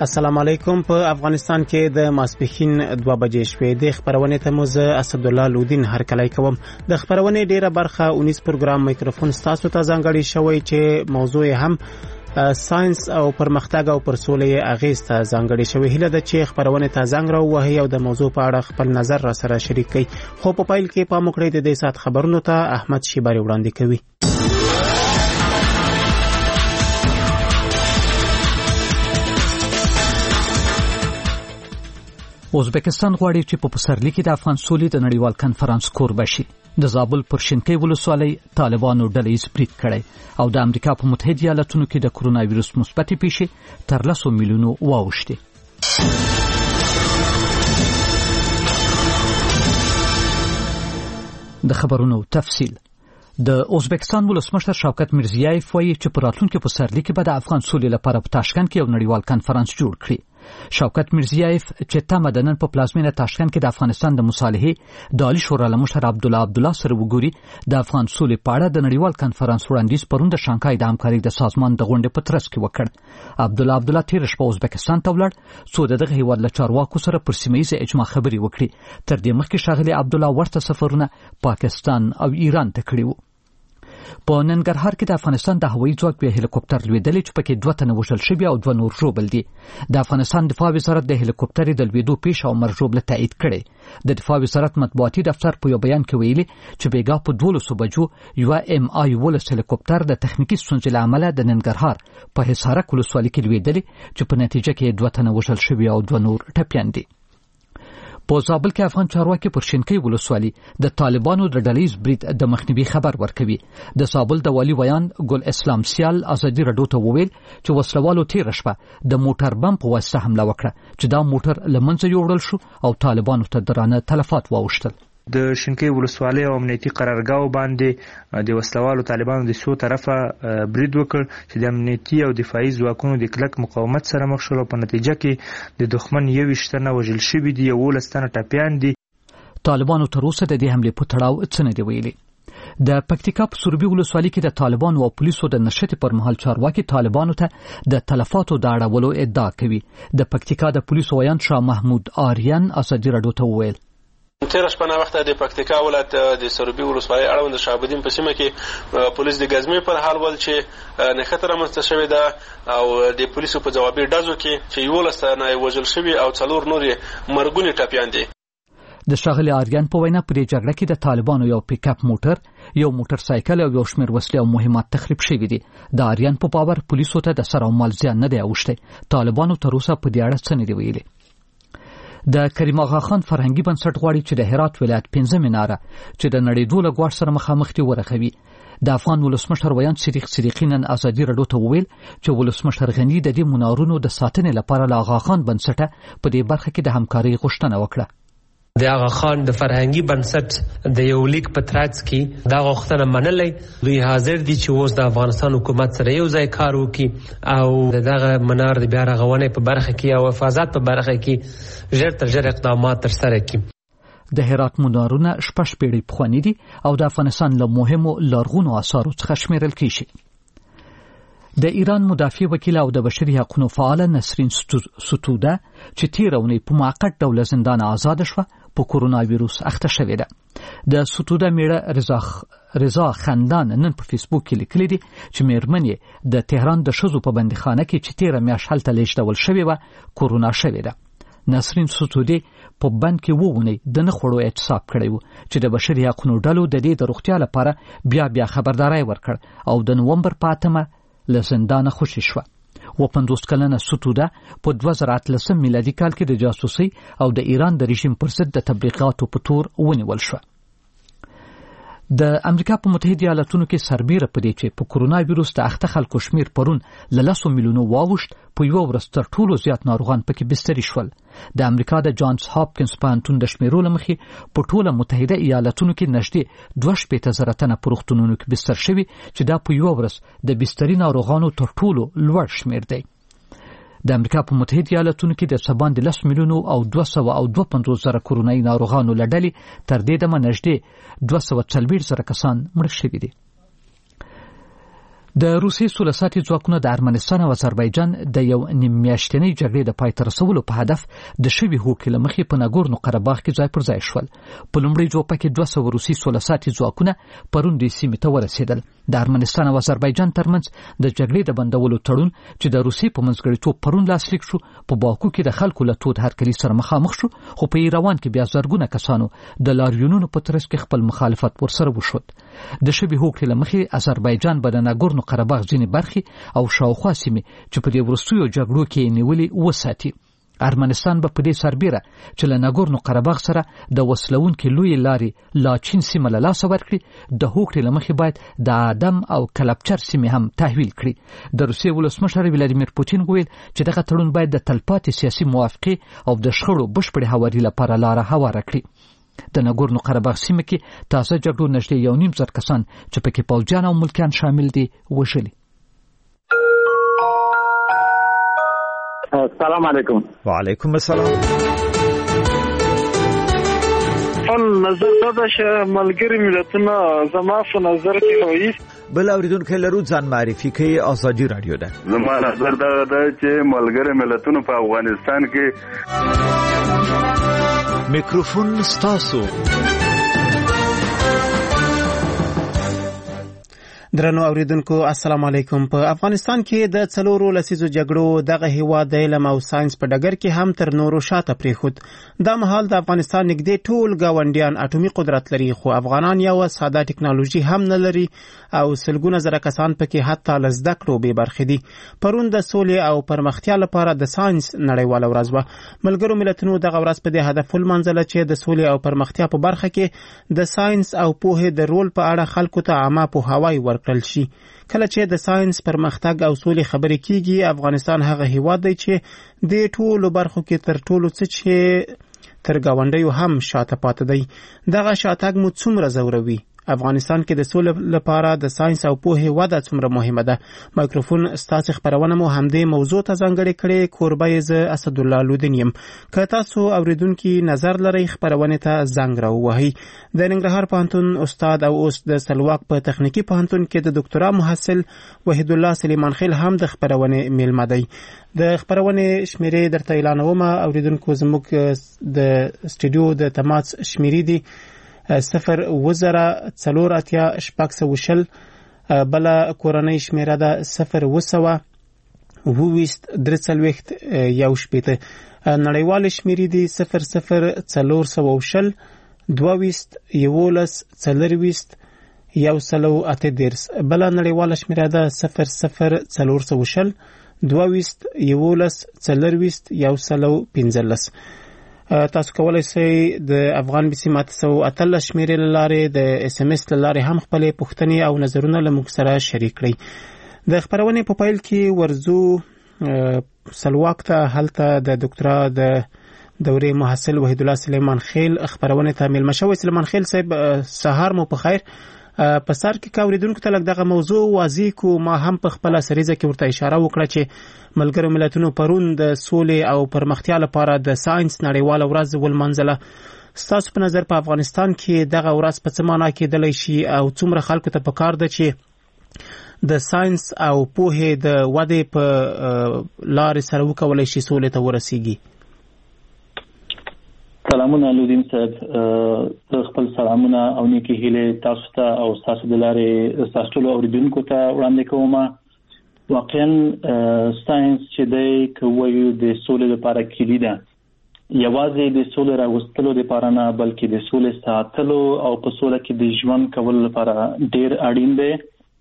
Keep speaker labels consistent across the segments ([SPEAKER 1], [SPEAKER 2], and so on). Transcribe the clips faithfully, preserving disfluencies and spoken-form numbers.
[SPEAKER 1] السلام علیکم. په افغانستان کې د ماسپښین دوه بجې شوې د خبرونې ته مو زه اسد الله لودین هرکلی کوم. د خبرونې ډیره برخه اونیس پروګرام میکروفون تاسو ته ځانګړی شوی چې موضوع هم ساينس او پرمختګ او پر سولې اغیز ته ځانګړی شوی. هله د چې خبرونه ته زنګ راوهي او د موضوع په اړه خپل نظر را سره شریک کړي. خو په پایل کې پام وکړئ د دې سات خبرونو ته احمد شیباری وړاندې کوي.
[SPEAKER 2] ازبکستان غواړي چې په پسرلي کې د افغان سولې د نړیوال کنفرانس کوربه شي. د زابل پر شینکۍ ولسوالۍ طالبانو ډلې یې برید کړی او د امریکا په متحده ایالاتونو کې د کرونا وایرس مثبتې پیښې تر لسو میلیونو واوښتې. د خبرونو تفصیل. د ازبکستان ولسمشر شوکت میرزیایف وایي چې په راتلونکي پسرلي کې به د افغان سولې لپاره په تاشکند کې یو نړیوال کنفرانس جوړ کړي. شوکت میرزیایف چې تمه د نن په پلازمینه تاشکند کې د افغانستان د مصالحې د عالی شورا له مشر عبدالله عبدالله سره وګوري د افغان سولې په اړه د نړیوال کنفرانس وړاندیز پرون د شانګهای د همکارۍ د سازمان د غونډې په ترڅ کې وکړ. عبدالله عبدالله تیر شپه ازبکستان ته ولاړ څو دغه هیواد له چارواکو سره پر سیمه ییزه اجماع خبرې وکړي. تر دې مخکې ښاغلي عبدالله ورته سفرونه پاکستان او ایران ته کړي وو. په ننګرهار کې د افغانستان د هوایي ځواک په هلیکوپټر لویدلې چې پکې دوه تنه وژل شوي او دوه نور ژوبل دي. د افغانستان دفاع وزارت د هلیکوپټر د لویدو پیښه او مرجوبله تایید کړي. د دفاع وزارت مطبوعاتي دفتر په یو بیان کې ویلي چې بیګا په دولسو بجو یو ام آی ولس هلیکوپټر د تخنیکی ستونزې له امله د ننګرهار په حصارک ولسوالۍ کې لویدلې چې په نتیجه کې دوه تنه وژل شوي او دوه نور ټپیان دي. په زابل کې افغان چارواکي پر شینکۍ ولسوالۍ د طالبانو د ډلهیز برید د مخنیوي خبر ورکوي. د زابل د والي ویان ګل اسلام سیال ازادي رادیو ته وویل چې وسلوالو تیر شپه د موټر بم په واسطه حمله وکړه چې دا موټر لمنځه یوړل شو او طالبانو ته درانه تلفات واوښتل.
[SPEAKER 3] د شینکۍ ولسوالۍ او امنیتي قرارګاو باندې د وسلوالو طالبانو د څو طرفه برید وکړ چې د امنیتي او دفاعي ځواکونو د کلک مقاومت سره مخ شول. په نتیجه کې د دښمن یوویشت تنه وژل شوي دي، یولس تنه ټپیان دي.
[SPEAKER 2] طالبانو تر اوسه د دې حملې په تړاو څه نه دی ویلي. د پکتیکا په سروبي ولسوالۍ کې د طالبانو او پولیسو د نشټې پر مهال چارواکي طالبانو ته د تلفاتو د اړولو ادعا کوي. د پکتیکا د پولیسو ویان شاه محمود آریان ازادي رادیو ته وویل
[SPEAKER 4] تیر شپه نه وخت د پکتیکا ولایت د سروبي ولسوالۍ اړوند شعبدین په سیمه کې پولیس د غزمې پر حال ول چې نه خطر رامنځته شوی ده او د پولیسو په جوابي ډزو کې چې یو لسنه وژل شوی او څلور نور مرګونی ټپیان دي.
[SPEAKER 2] د شاغلي آریان په وینا پر جګړه کې د طالبانو یو پیک اپ موټر، یو موټر سایکل او یو شمېر وسلې او مهمات تخریب شوي دي. د آریان په باور پولیسو ته د سر او مال زیان نه دی اوښتی. طالبانو تر اوسه په دې اړه څه نه دی ویلي. د کریم آغا خان فرهنګي بنسټ غواړي چې د هرات ولایت پنځه مناره چې د نړیدو له ګواښ سره مخامخ دي ورغوي. د افغان ولسمشر ویان صدیق صدیقی نن ازادي رادیو ته وویل چې ولسمشر غنی د دې منارونو د ساتنې لپاره له آغا خان بنسټه په دې برخه کې د همکارۍ غوښتنه وکړه.
[SPEAKER 5] د آغا خان د فرهنګي بنسټ د یو لیک په ترڅ کې دا غوښتنه منلې. دوی حاضر دي چې اوس د افغانستان حکومت سره یو ځای کار وکړي او دغه منار د بیا رغونې په برخه کې او حفاظت په برخه کې ژر تر ژره اقدامات ترسره کړي.
[SPEAKER 2] د هرات منارونه شپږ پیړۍ پخواني دي او د افغانستان له مهمو لرغونو آثارو څخه شمیرل کیږي. د ایران مدافع وکیل او د بشري حقوقو فعال نسرین ستوده چې تیر اونۍ په موقت ډول زندان آزاد شوه په کرونا وایرس اخته شوې ده. د ستوده میړه رضا رضا خندان نن په فیسبوک کې لیکلي دي چې میرمن یې د تهران د ښځو په بندیخانه کې چې تیره میاشت هلته لیږدول شوې وه کرونا شوې ده. نسرین ستوده په بند کې وونه د نه خوړو اعتصاب کړی و چې د بشري حقوقو ډلو د دې د روغتیا لپاره بیا بیا خبرداري ورکړ او د نومبر په اتمه له زندانه خوشي شوه. و پنځوس کلنه ستوده په دوه زره اتلسم میلادي کال کې د جاسوسي او د ایران د رژیم پر ضد د تبلیغاتو په تور ونیول شو. د امریکا په متحده ایالاتونو کې سربیره پدې چې په کرونا وایرس د اخته خلکو شمیر پرون له لسو میلیونو واوښت په یو ورځ تر ټولو زیات ناروغان پکې بستري شول. د امریکا د جانز هاپکینز پوهنتون د شمیرو له مخې په ټوله متحده ایالاتونو کې نږدې دوه شپېته زره تنه په روغتونونو کې بستر شوي چې دا په یو ورځ د بستري ناروغانو تر ټولو لوړ شمیر دی. د امریکا په متحده ایالاتونو کې د سبان د لس میلیونو او دوه سوه او دوه پنځوس زره کورونایي ناروغانو له ډلې تر دې دمه نږدې دوه سوه څلوېښت زره کسان مړه شوي دي. د روسي سوله ساتي ځواکونو د ارمنستان او آذربایجان د یو نیم میاشتنۍ جګړې د پای ته رسولو په هدف د شوي هوکړې له مخې په ناګورنو قرهباغ کې ځای پر ځای شول. په لومړي جوپه کې دوه سوه روسي سوله ساتي ځواکونه پرون دې سیمې ته ورسېدل. د ارمنستان او آذربایجان ترمنځ د جګړې د بندولو تړون چې د روسي په منځګړیتوب پرون لاسلیک شو په باکو کې د خلکو له تود هرکلي سره مخامخ شو، خو په ایروان کې بیا زرګونه کسانو د لاریونونو په ترڅ کې خپل مخالفت ورسره وښود. د شوي هوکړې له مخې آذربایجان به د ناګورنو قرهباغ ځینې برخې او شاوخوا سیمې چې په دې وروستیو جګړو کې نیولې وساتي. ارمنستان به په دې سربیره چې له ناګورنو قرهباغ سره د وسلوونکې لویې لارې لاچین سیمه له لاسه ورکړي، د هوکړې له مخې باید د آدم او کلبچر سیمې هم تحویل کړي. د روسیې ولسمشر ولادیمیر پوتین وویل چې دغه تړون باید د تلپاتې سیاسي موافقې او د شخړو بشپړې هواري لپاره لاره هواره کړي. د ناګورنو قرهباغ سیمه کې تازه جګړو نږدې یو نیم زر کسان چې پکې پوځیان او ملکیان شامل دي وژلي.
[SPEAKER 6] السلام علیکم.
[SPEAKER 7] وعلیکم السلام.
[SPEAKER 8] خپل نظر دا چې ملګری ملتونه زما په نظر کې وایي.
[SPEAKER 7] بل اوریدونکو لرو ځان معرفي کوي. ازادي رادیو ده.
[SPEAKER 9] زما نظر دا ده چې ملګری ملتونه په افغانستان کې
[SPEAKER 7] میکروفون ستاسو.
[SPEAKER 1] درنو اوریدونکو السلام علیکم. په افغانستان کې د څلورو لسیزو جګړو دغه هیواد د علم او ساينس په ډګر کې هم تر نورو شاته پریښود. دا مهال د افغانستان نږدې ټول گاونډیان اټومي قدرت لري، خو افغانان یو ساده ټکنالوژي هم نه لري او سلګونه زره کسان پکې حتی له زده کړو بې برخې دي. پرون د سولې او پرمختیا لپاره د ساينس نړیواله ورځ وه. ملګرو ملتونو دغه ورځ په دې هدف ولمانځله چې د سولې او پرمختیا په برخه کې د ساينس او پوهې د رول په اړه خلکو ته عامه پوهاوی ورکړل شي. کله چې د ساينس پرمختګ او سولې خبرې کیږي، افغانستان هغه هیواد دی چې د ټولو برخو کې تر ټولو څه چې تر گاونډیو هم شاته پاتې دی. دغه شاتګ مو څومره زوروي؟ افغانستان کې د سولې لپاره د ساينس او پوهې وده څومره مهمه ده؟ مایکروفون ستاسو خبرونه مو همدې موضوع ته ځانګړې کړې. کوربه یې زه اسد الله لودین یم. که تاسو اوریدونکي نظر لرئ خبرونه ته زنګ راووهئ. د ننګرهار پوهنتون استاد او اوس د سلواک په تخنیکی پوهنتون کې د دکتورا محصل وحید الله سلیمان خیل هم د خبرونه میلمه دی. د خبرونه شمیرې درته اعلانوم. اوریدونکو زموږ د سټوډیو د تماس شمیرې دی صفر وزره څلور اتیا شپږ سوه شل، بل کورنۍ شمیره ده صفر وسوه اوویست درې څلوېښت یو شپېته. نړیوال شمیرې دي صفر صفر څلور سوه شل دوهویست یولس څلرویست یو سلو اته دېرش. بل نړیواله شمیره ده صفر صفر څلور سوه شل دوهویست یولس څلرویست یو سلو پنځلس. تاسو کولای شئ د افغان بي سي ماته سو اتلس شمیرې له لارې د اس ام اس له لارې هم خپلې پوښتنې او نظرونه له موږ سره شریک کړئ. د خبرونې په پیل کې ورځو سلواک ته، هلته د ډاکټرا د دورې محصل وحید الله سلیمان خیل خبرونه ته ملما شوی. سلیمان خیل صاحب سهار مو په خیر. په سر کې کاوریدونکو ته لږ دغه موضوع واضح کو. ما هم په خپل سریزه کې ورته اشاره وکړه چې ملګرو ملتونو پرون د سولې او پرمختیا لپاره د ساينس نړیواله ورځ ولمانځله. ستاسو په نظر په افغانستان کې دغه ورځ په څه معنا کېدلی شي او څومره خلکو ته پکار ده چې د ساينس او پوهې د ودې په لارې سره وکولای شي سولې ته ورسیږي؟
[SPEAKER 6] سلامونه لودین صاحب. خپل سلامونه او نیکی هیله تاسو ته او تاسو د لارې تاسو ټول اوریدونکو ته وړاندې کوم. واقعا ساينس چې دی کوي د سولې لپاره کلیدي ده. یوازې د سولې راوستلو لپاره نه، بلکې د سولې ساتلو او په سوله کې د ژوند کولو لپاره ډیر اړین دی.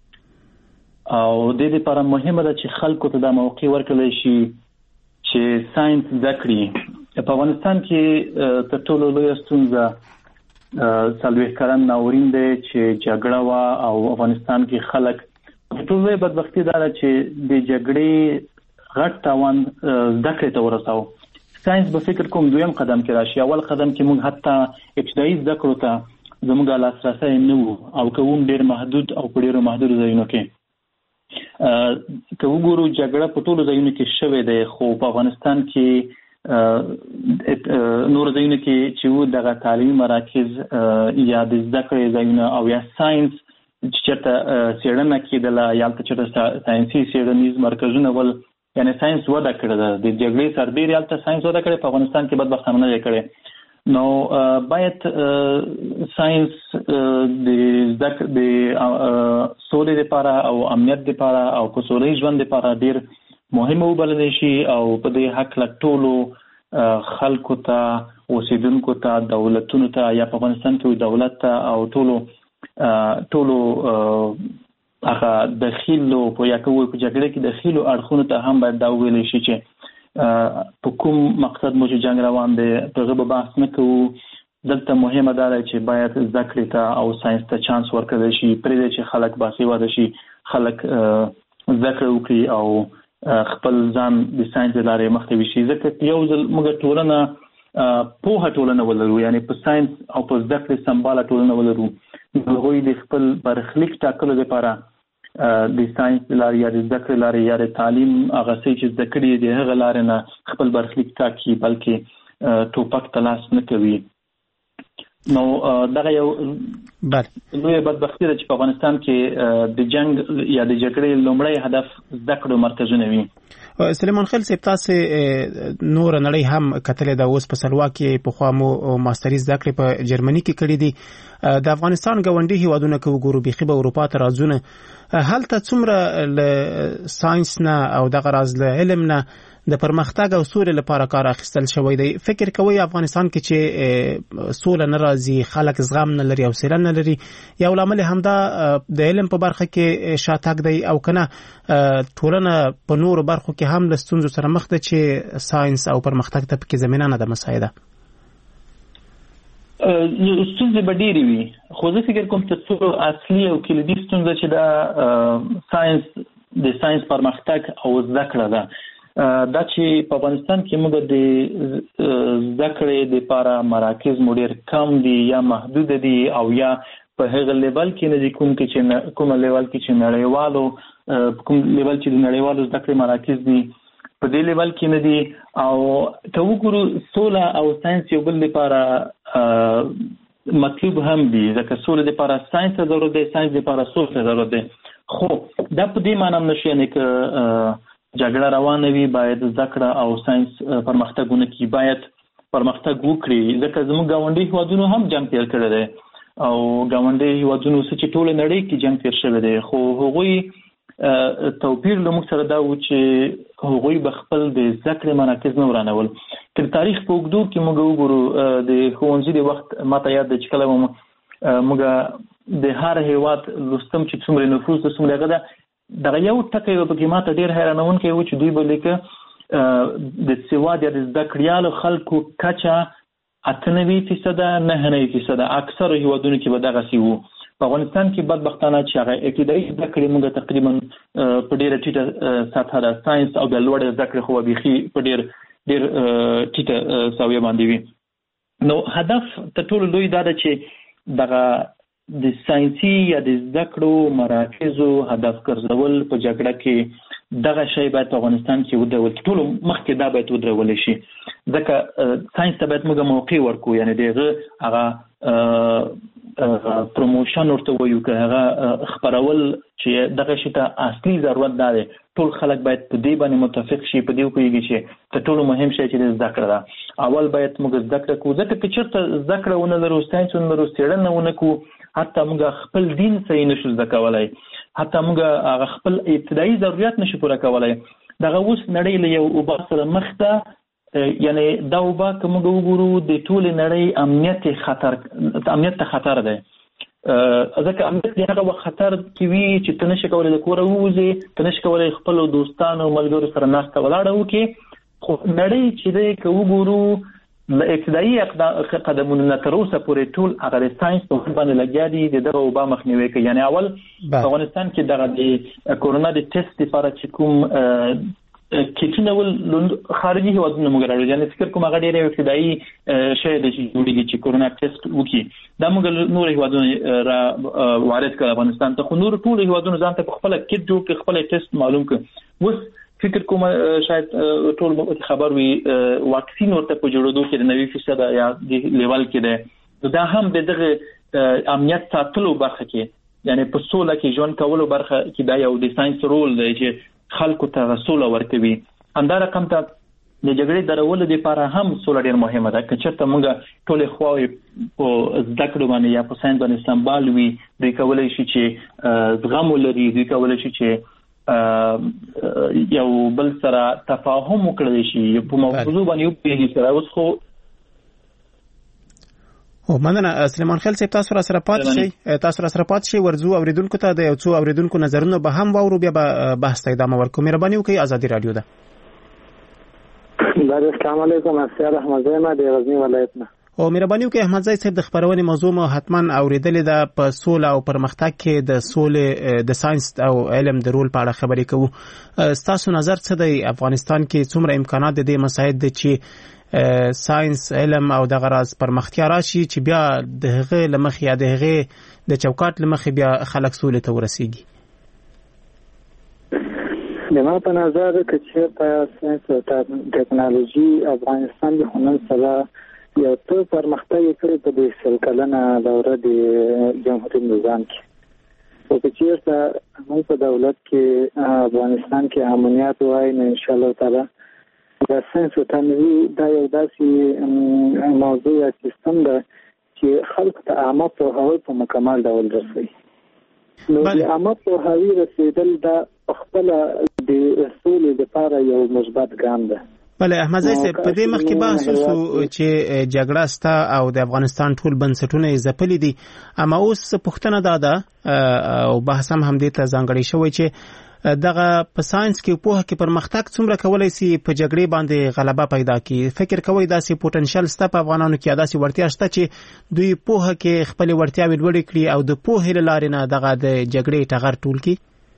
[SPEAKER 6] او د دې لپاره مهمه ده چې خلکو ته د موقع ورکړل شي چې ساينس ذکرې. په افغانستان کې تر ټولو لویه ستونزه څلوېښت کلن ناورین دی چې جګړه وه او افغانستان کې خلک تر ټولو لویه بدبختي دا ده چې د جګړې غټ تاوان زده کړې ته ورساو. ساينس به فکر کوم دویم قدم کې راشي. اول قدم کې موږ حتی ابتدایي زده کړو ته زموږ لاسرسی نه وو او کوم ډېر محدود او په ډېرو محدودو ځایونو کې. که وګورو جګړه په ټولو ځایونو کې شوې ده، خو په افغانستان کې نور ځایونه کې چې وو دغه تعلیمي مراکز یا د زده کړې ځایونه او یا ساينس چېرته څېړنه کېدله یا هلته چېرته ساینسي څېړنیز مرکزونه ول، یعنې ساینس وده کړې ده. د جګړې سربیرې هلته ساینس وده کړې، په افغانستان کې بدبختانه نه دی کړی. نو باید ساینس د د سولې لپاره او امنیت لپاره او په سولهییز ژوند لپاره ډېر مهم وبللی شي، او په دې هکله ټولو خلکو ته، اوسیدونکو ته، دولتونو ته، یا په افغانستان کې دولت ته او ټولو ټولو هغه دخیلو په یا کوو په جګړه کې دخیلو اړخونو ته هم باید دا وویلی شي چې په کوم مقصد مو چې جنګ روان دی په هغه به بحث نه کوو. دلته مهمه دا ده چې باید زده کړې ته او ساینس ته چانس ورکړی شي، پرېږدی چې خلک باسواده شي، خلک زده کړه وکړي او خپل ځان د ساینس له لارې مخ ته ویشي. ځکه یو ځل موږ ټولنه پوهه ټولنه ولرو، یعنې په ساینس او په زده کړې سمباله ټولنه ولرو، هغوی د خپل برخلیک ټاکلو لپاره د ساینس لارې یا د زده کړې لارې یا د تعلیم هغه څه چې زده کړي د هغه لارې نه خپل برخلیک ټاکي، بلکې ټوپک ته لاس نه کوي. نو دغه یو لویه بدبختي ده چې په افغانستان کې د جنګ یا د جګړې لومړی هدف زده کړو مرکزونه وي.
[SPEAKER 1] سلیمان خیل صاحب، تاسې نور نړۍ هم کتلې ده، اوس په سلوا کې پخوا مو ماستري زده کړې په جرمني کې کړې دي. د افغانستان ګاونډي هیوادونه که وګورو بیخي به اروپا ته راځونه، هلته څومره له ساینس نه او دغه راز له علم نه د پرمختګ او سولې لپاره کار اخیستل شوی دی. فکر کوئ افغانستان کې چې سوله نه راځي، خلک زغم نه لري، حوصله نه لري، یو لامل همدا د علم په برخه کې شاتګ دی، او کنه ټولنه په نورو برخو کې هم له ستونزو سره مخ ده چې ساینس او پرمختګ ته پکې زمینه نه ده مساعده؟
[SPEAKER 6] ستونزې به ډېرې وي، خو زه فکر کوم تر ټولو اصلي او کلیدي ستونزه چې دا ساینس د ساینس پرمختګ او زده کړه ده. دا چې په افغانستان کې موږ د زده کړې دپاره مراکز مو ډېر کم دي یا محدود دي، او یا په هغه لیول کې نه دي کوم کې چې کومه لیول کې چې نړیوالو کوم لیول چې د نړیوالو زده کړې مراکز دي په دې لیول کې نه دي. او که وګورو سوله او ساینس یو بل لپاره مطلوب هم دي، ځکه سولې لپاره ساینس ته ضرورت دی، ساینس لپاره سولې ته ضرورت دی. خو دا په دې معنی هم نشي یعنې که جګړه روانه وي باید زده کړه او ساینس پرمختګونه کې باید پرمختګ وکړي، ځکه زموږ ګاونډي هیوادونو هم جنګ تیر کړی دی، او ګاونډي هیوادونو څه چې ټوله نړۍ کې جنګ تیر شوی دی، خو هغوی توپیر له موږ سره دا و چې هغوی به خپل د زده کړې مراکز نه ورانول. که د تاریخ په اوږدو کې موږ وګورو د ښوونځي د وخت ماته یاد دی چې کله موږ د هر هیواد لوستم چې څومره نفوس د څومره هغه ده، دغه یو ټکی به پکې ماته ډېر حیرانونکی و چې دوی به لیکه د سواد یا د زده کړیالو خلکو کچه اته نوي فیصده نهه نوي فیصده اکثرو هیوادونو کې به دغسې وو. په افغانستان کې بدبختانه چې هغه ابتدایي زده کړې موږ تقریبا په ډېره ټیټه سطحه ده، ساینس او د لوړې زده کړې خو بیخي په ډېر ډېر ټیټه ساویه باندې وي. نو هدف تر ټولو لوی دا ده چې دغه د ساینسي یا د زده کړو مراکزو هدف ګرځول په جګړه کې دغه شی باید په افغانستان کې ودرول، ټولو مخکې دا باید ودرولی شي، ځکه ساینس ته باید موږ موقع ورکو، یعنې د هغه هغه پروموشن ورته وایو، که هغه خپرول چې دغه شي ته اصلي ضرورت دا دی. ټول خلک باید په دې باندې متفق شي، په دې وپوهېږي چې تر ټولو مهم شی چې د زده کړه ده. اول باید موږ زده کړه کوو، ځکه که چېرته زده کړه ونه لرو، ساینس ونه لرو، څېړنه ونه کوو، حتی موږ خپل دین صحیح نشو زده کولی، حتی موږ هغه خپل ابتدایي ضرورت نشو پوره کولی. دغه اوس نړۍ له یو اوبه سره مخ ده، یعنې دا اوبه که موږ وګورو د ټولې نړۍ امنیت خطر امنیت ته خطر دی، ځکه امنیت د هغه وخت خطر کې وي چې ته نشي کولی د کوره ووځې، ته نشي کولی خپلو دوستانو ملګرو سره ناسته ولاړه وکړې. خو نړۍ چې دی که وګورو له ابتدایي قدمونو نه تر اوسه پورې ټول هغه د ساینس په باندې لګیا دي د دغه وبا مخنیوی کوي. یعنې اول په افغانستان کې دغه د کورونا د ټیسټ لپاره چې کوم کیټونه ول خارجي هیوادونه موږ راوړي، یعنې فکر کوم هغه ډېر ابتدایي شی دی چې جوړېږي چې کورونا ټیسټ وکړي. دا موږ نور هیوادونه را وارد کړل افغانستان ته، خو نور ټول هیوادونه ځان ته په خپله کیټ جوړ کړي، خپله ټیسټ معلوم کړي. اوس فکر کوم شاید ټول خبر وي واکسین ورته په جوړېدو کې د نوي فیصده یا د لیول کې دی. دا هم د دغه امنیت ساتلو برخه کې یعنی په سوله کې ژوند کولو برخه کې دا یو د ساينس رول دی چې خلکو ته سوله ورکوي. همدا رقم ته د جګړې درولو لپاره هم سوله ډېر مهمه ده. که چېرته موږ ټولې خواوې په زده کړو باندې یا په ساينس باندې سمبال وي، دوی کولی شي چې زغم ولري، دوی کولی شي چې یو بل سره تفاهم وکړي شي په موضوع باندې یو پیږي سره. اوس خو
[SPEAKER 1] او مننه سلیمان خیل صاحب، تاسو را سره پات شئ تاسو را سره پات شئ ورزو اوریدونکو ته د یو څو اوریدونکو نظرونه به هم واورو، بیا به بحث ته ادامه ورکوم. مهرباني وکړئ، ازادي رادیو ده.
[SPEAKER 10] السلام علیکم، اسیار احمد زیمه د غزنی ولایت نه.
[SPEAKER 1] او مهرباني وکړئ احمد زای صاحب، د خبرونې موضوع مو حتما اوریدلې ده. په سوله او پرمختګ کې د سولې د ساينس او علم د رول په اړه خبرې کوو. تاسو نظر څه دی؟ افغانستان کې څومره امکانات د دې مسایل د چې ساينس علم او د غراز پرمختیا راشي چې بیا د هغه لمخ یا د هغه د چوکاټ لمخ بیا خلک سولې ته ورسیږي؟
[SPEAKER 10] د ما په نظر کې چې په ساينس او ټکنالوژي افغانستان د هنر سره یو څه پرمختګ کړی په دې سل کلنه دوره د جمهوریت نظام کې. او چې چیرته موږ په دولت کې افغانستان کې امنیت وای نه ان شاء الله تعالی د ساينس او ټکنالوژي دا یو داسې موضوع یا سیستم ده چې خلکو ته عامه پوهاوی په مکمل ډول رسوي. نو د عامه پوهاوی رسیدل دا خپل د سولې لپاره یو مثبت ګام ده.
[SPEAKER 1] بله احمد زای صاحب، په دې مخکې بحث وشو چې جګړه ستا او د افغانستان ټول بنسټونه یې ځپلي دي، اما اوس پوښتنه دا ده او بحث هم همدې ته ځانګړی شوی چې دغه په ساينس کې پوهه کې پرمختګ څومره کولای شي په جګړې باندې غلبه پیدا کړي؟ فکر کوئ داسې پوتنشل شته په افغانانو کې، داسې وړتیا شته چې دوی پوهه کې خپل وړتیاوې لوړې کړي او د پوهې له لارې نه دغه د جګړې ټغر ټول کړي؟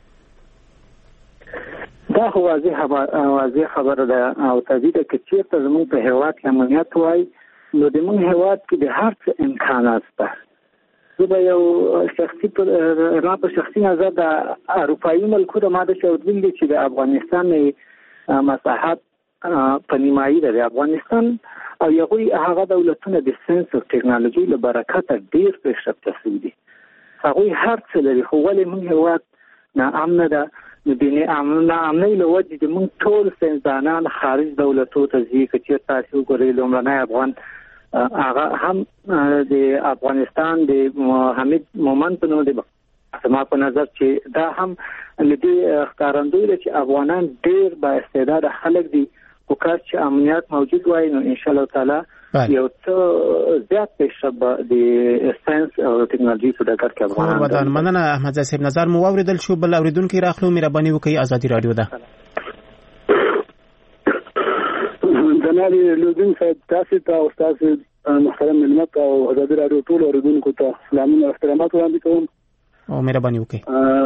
[SPEAKER 10] دا خو واضح واضح خبره ده او طبیعي ده چې چېرته زموږ په هېواد کې امنیت وای نو د موږ هېواد کې د هر څه امکانات شته. زه به یو شخصي ما په شخصي نظر د اروپایي ملکونو ما د شاهدین دي چې د افغانستان مساحت په نیمایي ده. د افغانستان او هغوی هغه دولتونه د ساينس او ټکنالوژي له برکته ډېر پیشرفته شوي دي. هغوی هر څه لري، خو ولې موږ هېواد ناامنه ده؟ نو د ناامنۍ له وجې د موږ ټول ساینسدانان خارج دولتو ته ځي. که چېرته تاسې وګورئ لومړنی افغان هغه هم د افغانستان د حمید مومند په نوم دی. زما په نظر چې دا هم له دې ښکارندوی ده چې افغانان ډېر با استعداده خلک دي، خو کار چې امنیت موجود وای نو ان شاء الله تعالی یو څه زیات پیشرفت به د ساينس او ټکنالوژي په ډګر کې افغانان
[SPEAKER 1] ودان. مننه احمد زای صاحب، نظر مو واوریدل شو. بل اوریدونکو راخلو، مهرباني وکړئ، ازادي رادیو ده.
[SPEAKER 8] جناب لودین صاحب، تاسو ته او تاسو محترم ملت او ازادي رادیو ټول اوریدونکو ته سلامونه او احترامات وړاندې کوم.
[SPEAKER 1] او مهرباني وکړئ.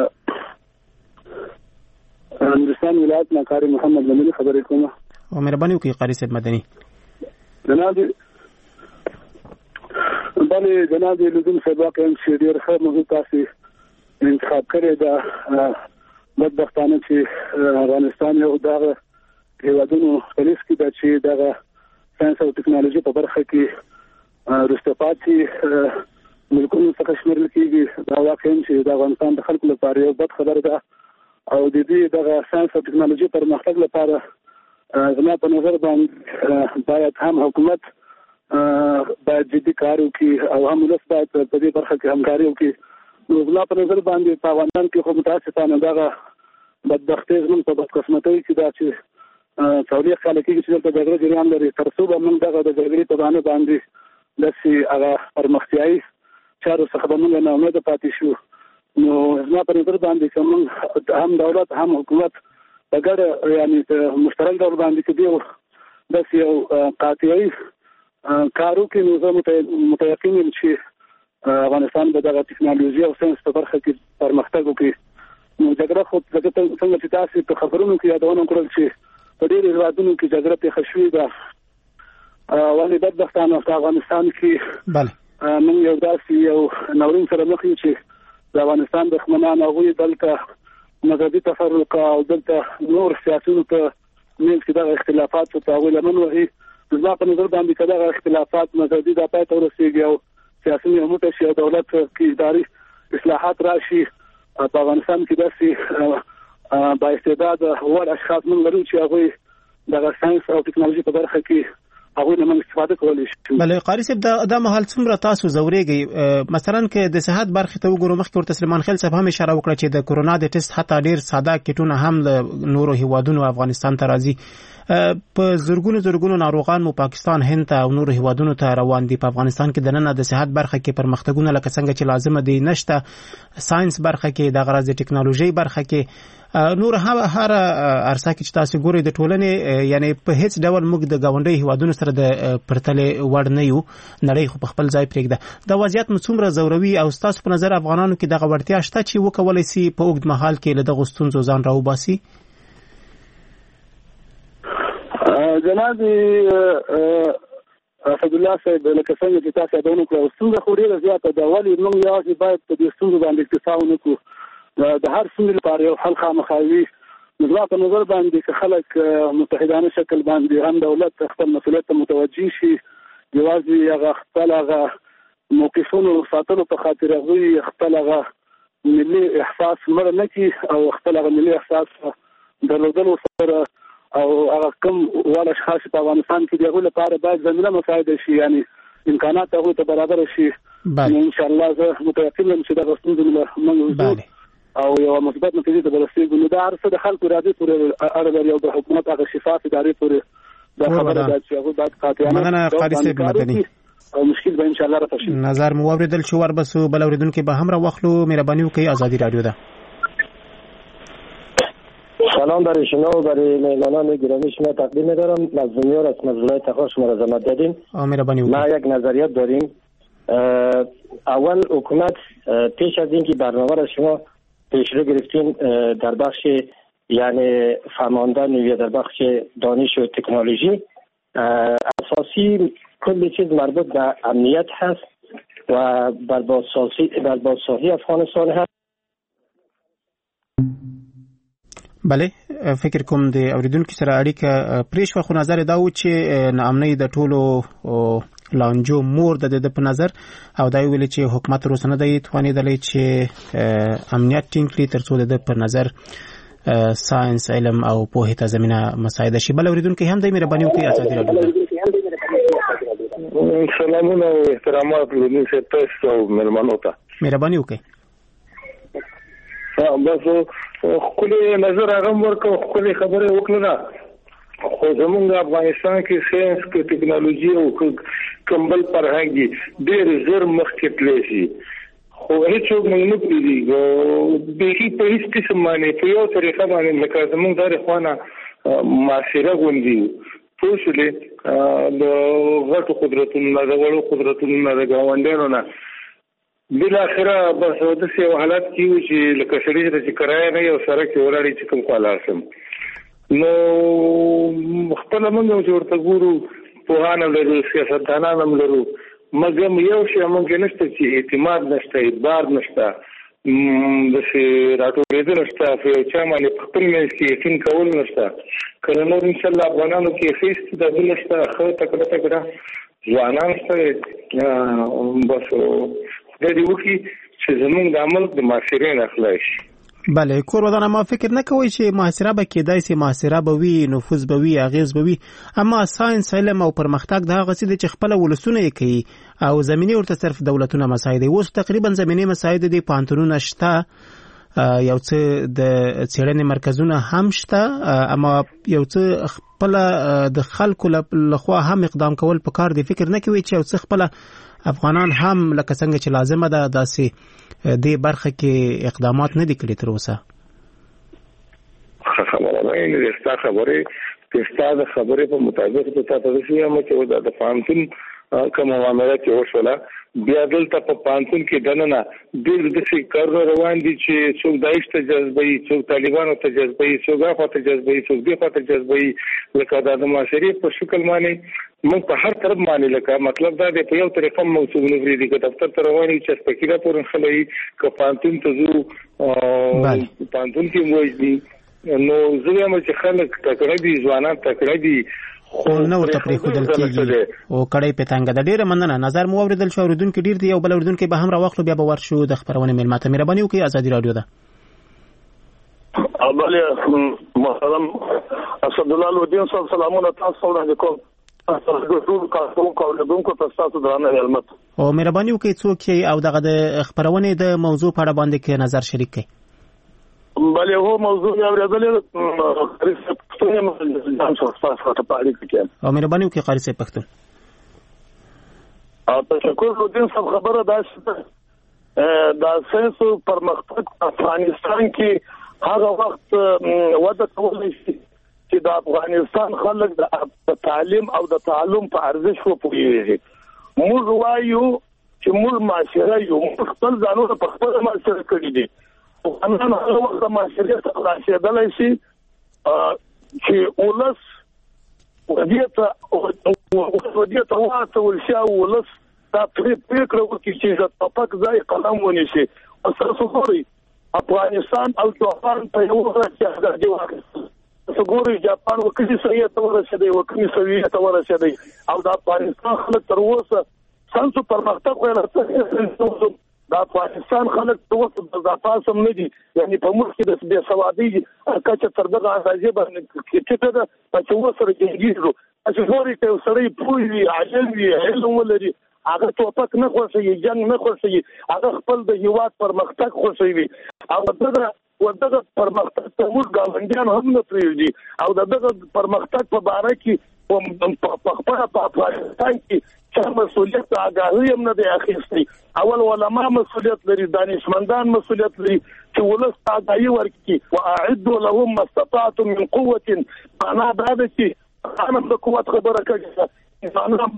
[SPEAKER 8] هندوستان ولایت نه قاری محمد لمنی خبرې کوم.
[SPEAKER 1] او مهرباني وکړئ قاری صاحب مدني.
[SPEAKER 8] جناب بله جناب لودین صاحب، واقعا چې ډېر ښه موضوع تاسو انتخاب کړی ده. بدبختانه چې افغانستان یو دغه هیوادونو خلیج کې ده چې دغه ساينس او ټکنالوژي په برخه کې وروسته پاتې ملکونو څخه شمیرل کېږي. دا واقعا چې د افغانستان د خلکو لپاره یو بد خبر ده او د دې دغه ساينس او ټکنالوژي پرمختګ لپاره زما په نظر باندې باید هم حکومت باید جدي کار وکړي او هم ولس باید په دې برخه کې همکاري وکړي. نو زما په نظر باندې په افغانستان کې خو متاسفانه دغه بدبختي زموږ په بدقسمتۍ کې ده چې څلوېښت کاله کېږي چې دلته جګړه جریان لري. تر څو به موږ دغه د جګړې په بهانه باندې داسې هغه پرمختیایي چارو څخه به موږ ناامیده پاتې شو. نو زما په نظر باندې که موږ هم دولت هم حکومت په ګډه یعنې په مشترک ډول باندې که دې داسې یو قاطعي کار وکړي نو زه متیقن یم چې افغانستان به دغه ټکنالوژي او ساینس په برخه کې پرمختګ وکړي. نو جګړه خو څنګه چې تاسو په خبرونو کې یادونه کړل چې په ډېرو هېوادونو کې جګړه پېښه شوې ده، ولې بدبختانه په افغانستان کې موږ یو داسې یو ناورین سره مخ یو چې د افغانستان دښمنان هغوی دلته مذهبي تفرق او دلته نور سیاسیونو په منځ کې دغه اختلافات ته هغوی لمن وهي. زما په نظر باندې که دغه اختلافات مذهبي دا پای ته ورسېږي او سیاسي مهمته شي او دولت کې اداري اصلاحات راشي په افغانستان کې داسې با استعداد وړ اشخاص موږ لرو چې هغوی د ساينس او ټکنالوژي په برخه کې هغوی نه موږ استفاده کولی شو.
[SPEAKER 1] بله قاری صاحب دا مهال څومره تاسو زورېږئ مثلا که د صحت برخې ته وګورو مخکې ورته سلیمان خېل صاحب هم اشاره وکړه چې د کرونا د ټیسټ حتی ډېر ساده کټونه هم له نورو هیوادونو افغانستان ته راځي. په زرګونو زرګونو ناروغان مو پاکستان هند ته او نورو هیوادونو ته روان دي. په افغانستان کې د نن د صحت برخه کې پرمختګونه لکه څنګه چې لازم دي نشته، ساينس برخه کې د غرض د ټکنالوژي برخه کې نور هر ارسا کې چې تاسو ګورئ د ټولنې یعنی په هیڅ ډول موږ د گاونډي هیوادونو سره د پرتلې وړ نه یو، نړۍ خو په خپل ځای پرېږده. دا وضعیت مو څومره زوروي او تاسو په نظر افغانانو کې دغه وړتیا شته چې وکولای شي په اوږد مهال کې له دغه ستونزو ځان راوباسي؟
[SPEAKER 8] جناب اسد الله صاحب لکه څنګه چې تاسو یادونه کړو ستونزه خو ډیره زیاته ده، ولې موږ یوازې باید په دې ستونزو باندې اکتفا ونه کړو، د هر ستونزې لپاره یو حل خامخا وي. زما په نظر باندې که خلک متحدانه شکل باندې هم دولت خپل مسؤلیت ته متوجه شي، یوازې هغه خپل هغه موقفونو ساتلو په خاطر هغوی خپل هغه ملي احساس مړ نه کړي او خپل هغه ملي احساس درلودلو سره او هغه کوم وړ اشخاص په افغانستان کې دغه لپاره باید زمينه مساعده شي، یعنی امکانات هغه ته برابر شي. ان شاء الله زه متوکل یم چې دا غوښتنه موږ او یو مثبت نتیجه ته ورسېږو. نو دا هرڅه د خلکو راځي پورې اړه لري او د حکومت هغه شفاف ادارې پورې دا خبره ده چې هغه باید قاطعانه
[SPEAKER 1] مننه قاری صاحب مدني
[SPEAKER 8] او مشکل به ان شاء الله راشي.
[SPEAKER 1] نظر مو اوریدل شو وربسو بل اوریدونکو به هم را واخلو. مهرباني وکړئ آزادی رادیو ده.
[SPEAKER 11] سلام برای شما و برای مهمانان گرامی شما تقدیم می‌دارم. مظلومیان از مظلومیت تخار شما را زحمت دادیم. ما یک نظریات داریم. اول حکومت پیش از اینکه برنامه را شما پیشرو گرفتین در بخش یعنی فرماندن یا در بخش دانش و تکنولوژی، اساسی کل چیز مربوط به امنیت هست و بربادسازی بربادسازی افغانستان هست.
[SPEAKER 1] بله فکر کوم د اوریدونکو سره اړیکه پریښو، خو نظر دا و چې ناامنۍ د ټولو لانجو مور د د په نظر او دا ویل چې حکومت روسنه دی توانیدلی چې امنیت ټینګ کړي ترڅو د په نظر ساينس علم او پوهه ته زمينه مساعده شي. بل اوریدونکو هم د مهرباني وکړئ آزادي رادیو.
[SPEAKER 12] سلامونه او احترامات لونی تاسو او مهربانو ته
[SPEAKER 1] مهرباني وکړئ.
[SPEAKER 12] بس خپل نظر هغه ورکو خپل خبره وکړه. خو زمونږ افغانستان کې ساينس کې ټکنالوژي او کمبل فرهنګي ډېر زر مخکې تللی شي، خو هیڅوک موږ نه پوهېږي به هیڅ په هیڅ قسم باندې په یو طریقه باندې لکه زمونږ دغه خوانه معاشره غوندي پوه شولې د غټو قدرتونو نه د وړو قدرتونو نه د ګاونډیانو نه بالاخره بس داسې یو حالت کې و چې لکه سړي چې کرایه نه یو سړک کې ولاړې چې کوم خلاص شم. نو خپل موږ چې ورته ګورو پوهان لرو سیاستدانان هم لرو، مګر یو شی موږ نشته چې اعتماد نشته، اعتبار نشته، داسې راټولېدل نشته، په یو چا باندې خپل منځ کې یقین کول نشته. که نور انشاءالله افغانانو کې ښه استعداد نشته، ښه تکړه تکړه ځوانان شته، بس خدای دې وکړي چې زموږ د عمل د معاشرې نه خلاص شي.
[SPEAKER 1] بله کور ودانه ما فکر نه کوي چې معاصره به کېدای شي، معاصره به وي، نفوذ به وي، اغیز به وي، اما ساينس علم او پرمختګ د هغه څه دي چې خپل ولسونه یې کوي او زمینی ورته صرف دولتونه مساعد دي. اوس تقریبا زمینی مساعد دي، پانتونونه شته، یو څه د څېړنې مرکزونه هم شته، اما یو څه خپل د خلکو لخوا هم اقدام کول پکار دي. فکر نه کوي چې یو څه خپل افغانان هم لکه څنګه چې لازمه ده داسې دې برخه کې اقدامات نه دي کړي تر اوسه.
[SPEAKER 12] خبره نه دی ستا خبره چې ستا د خبرې په مطابق ته تاسو شي هم چې د پانتون کوم معاملات چې وشوله بیا دلته په پانتون کې دننه ډېر داسې کارونه روان دي چې څوک داعش ته جذبوي، څوک طالبانو ته جذبوي، څوک هغه ته جذبوي، څوک دې خوا ته جذبوي. لکه دا د معاشرې په شکل باندې موږ په هر طرف باندې لکه مطلب دا دی په یو طریقه موږ څوک نه پرېږدي، که دفتر ته روان یو چې سپکیره پورې خلوي، که پانتون ته ځو پانتون کې موجود دي. نو زه وایم چې خلک تکړه دي، ځوانان تکړه دي،
[SPEAKER 1] خو نو ته پرې خودل کیږي او کړي پتانګه د ډیره مننه نظر مو اوریدل شو اوریدونکو ډیر دی او بل اوریدونکو به هم راوخلو بیا به ورشو د خبرونه مل ماته مهرباني وکړئ ازادي رادیو ده
[SPEAKER 12] اوبله محترم اسد الله الدین صاحب سلامونه تاسو علیکم ټول کارکونکو کوونکو تاسو درانه علمت
[SPEAKER 1] او مهرباني وکړئ څوک او دغه د خبرونه د موضوع په اړه باندې کې نظر شریک کړئ
[SPEAKER 12] بله هو موضوع یې اورېدلې قاری صاحب پښتون هم څه څه په اړه کې
[SPEAKER 1] او مهرباني وکړئ قاری صاحب پښتون
[SPEAKER 12] او تشکر الدین صاحب خبره ده دا ساينس پرمختګ افغانستان کې هغه وخت وده کولای شي چې د افغانستان خلک د تعلیم او د تعلم په ارزښت وپوهیږي موږ وایو چې موږ معاشره یو موږ خپل ځانونه په خپل معاشره کړی دي او نن هغه وخت د معاشره څخه راشدلای شي چې ولس ودیته ودیته واته ولشا ولس دا فکر وکړي چې د توپک ځای قلم ونیسي او تاسو ګورئ افغانستان او جاپان په یو ورځ کې ازادي واخیسته څنګه جاپان وکړي سویه ته ورسېدي وکړي سویه ته ورسېدي او د افغانستان خلک تر اوسه سانسو پرمختګ ویل د افغانستان خلک تر اوسه د تاسو نه دي یعنی په موږ کې د بې سوادي کچه تر دغه اندازې باندې چې دا په اوسه راځي چې غوړي ته سړی پوي عجل وي علم ولري هغه توپک نه خوښي جنگ نه خوښي هغه خپل د هیواد پرمختګ خوښوي او دغه ودغه پرمختګ ته موږ ګاونډیان هم نه پریږدي او دغه پرمختګ په باره کې په خپل په افغانستان کې چې مسؤلیت آگاهی هم نه دی اخیستی اول علماء مسؤلیت لري دانشمندان مسؤلیت لري چې ولست آگاهی ورکړي واعدوا لهم ما استطعتم من قوه معنا دا ده چې انا د قوت خبره کوي انا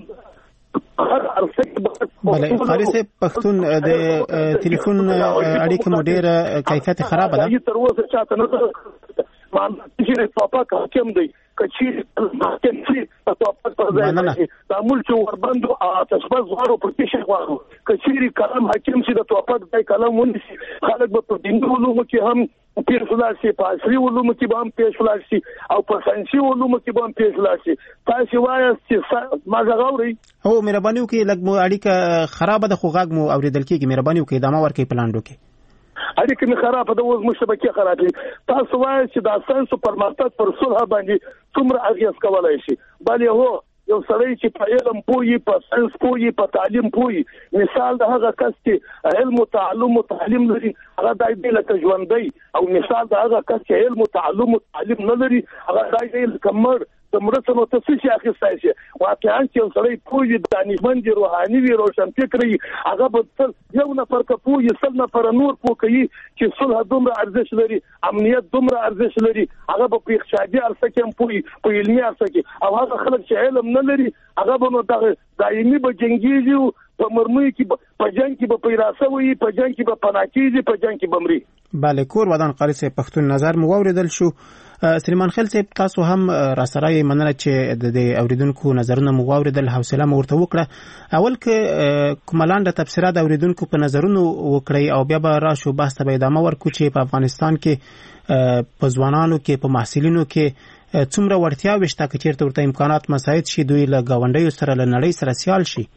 [SPEAKER 1] بله قاری صاحب پښتون د ټلیفون اړیکه مو ډیره کیفیت خراب ده
[SPEAKER 12] تر اوسه چاته نه مان چې توپک حاکم دی کچې حاکم شي توپک پر ځای د ملک وربند او تشبث غواړو پر کې غواړو کچې کلام حاکم شي د توپک ځای کلام ونیسي خلک به په دیني علومو کې هم پیش ولاړ شي په عصري علومو کې به هم پیش ولاړ شي او په ساينسي علومو کې به هم پیش ولاړ شي تاسو وایاست چې ما غواړئ
[SPEAKER 1] هو مهرباني وکړئ لږ مو اړیکه خراب ده خو غږ مو اوریدل کېږي مهرباني وکړئ دا ما ورکې پلان وکړئ
[SPEAKER 12] اړیکه می خراب ده اوس مشبکه خراب دي تاسو وایئ چې د ساينس پرمختګ پر صلح باندې څومره اغیز کولای شي بلې هو یو سړی چې په علم پوي په ساينس پوي په تعلیم پوي مثال د هغه کس چې علم او تعلم او تعلیم لري هغه دای دی لکه ژوندۍ او مثال د هغه کس چې علم او تعلم او تعلیم نه لري هغه دای دی لکه مړ د مرسته نو تاسو چې اخیستای شي واقعا چې یو سړی پوي دانشمند روحاني وي روشن فکري هغه به یو نفر که پوي سل نفر نور پوکي چې صلح دومره ارزښت لري امنیت دومره ارزښت لري هغه به په اقتصادي ارزښت کې پوي په علمي ارزښت کې او هغه خلک چې علم نه لري هغه به نو دایمي به جنگيږي په مرمۍ کې په جنگ کې به پیراسه وي په جنگ کې به پناکیږي په جنگ کې بمري
[SPEAKER 1] بله کور ودان قاری صاحب پښتون نظر مو اوریدل شو سلیمان خیل صاحب تاسو هم راسره مننه چې د اوریدونکو نظرونه مو اوریدل حوصله مو ورته وکړه اول کې کوملاند تفسیرات اوریدونکو په نظرونو وکړي او بیا به راشو بحث ته ادامه ورکو چې په افغانستان کې په ځوانانو کې په محصلینو کې څومره ورتیا وشته چې چیرته ورته امکانات مساعد شي دوی له گاونډیو سره له نړۍ سره سیال شي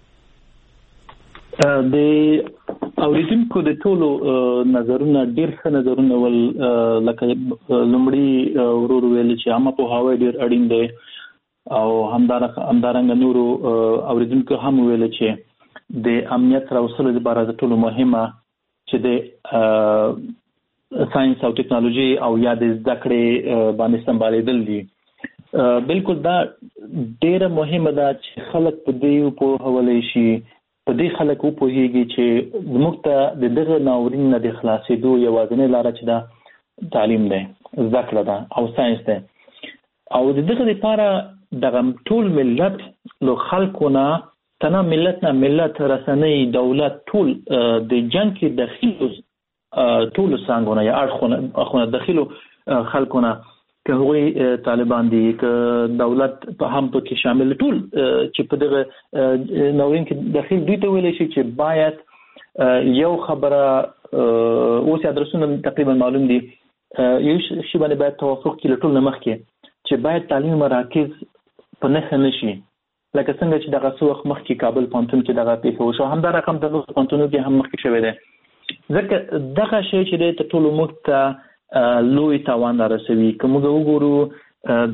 [SPEAKER 6] د اوریدونکو د ټولو نظرونه ډیر ښه نظرونه ول لکه لومړی ورور ویل چې عامه په هوا ډیر اړین دی او همدار همدارنګ نورو اوریدونکو هم ویل چې د امنیت راوصلو لپاره د ټولو مهمه چې د ساينس او ټکنالوژي او یا د زده کړې باندې سمبالېدل دي بالکل دا ډیره مهمه ده چې خلک په دې په حواله شي په دې خلک وپوهیږي چې موږ ته د دغه ناورین نه د خلاصېدو یوازینۍ لاره چې ده تعلیم دی زده کړه ده او ساينس دی او د دغه لپاره دغه ټول ملت له خلکو نه تنه ملت نه ملت رسنۍ دولت ټول د جنگ کې داخلو ټول څنګهونه یا اړخونه داخلو خلکونه که هغوی طالبان دي که دولت په هم پکې شامل ټول چې په دغه ناورین کې داخل دوی ته ویلی شي چې باید یو خبره اوس ادرسونه تقریبا معلوم دي یو شی باندې باید توافق کې له ټول نه مخکې چې باید تعلیم مراکز په نښه نشي لکه څنګه چې دغه څو وخت مخکې کابل پوهنتون کې دغه پیښه وشو همدا رقم د نورو پوهنتونونو کې هم مخکې شوی دی ځکه دغه شی چې دی تر ټولو موږ ته لوی تاوان رارسوي که موږ وګورو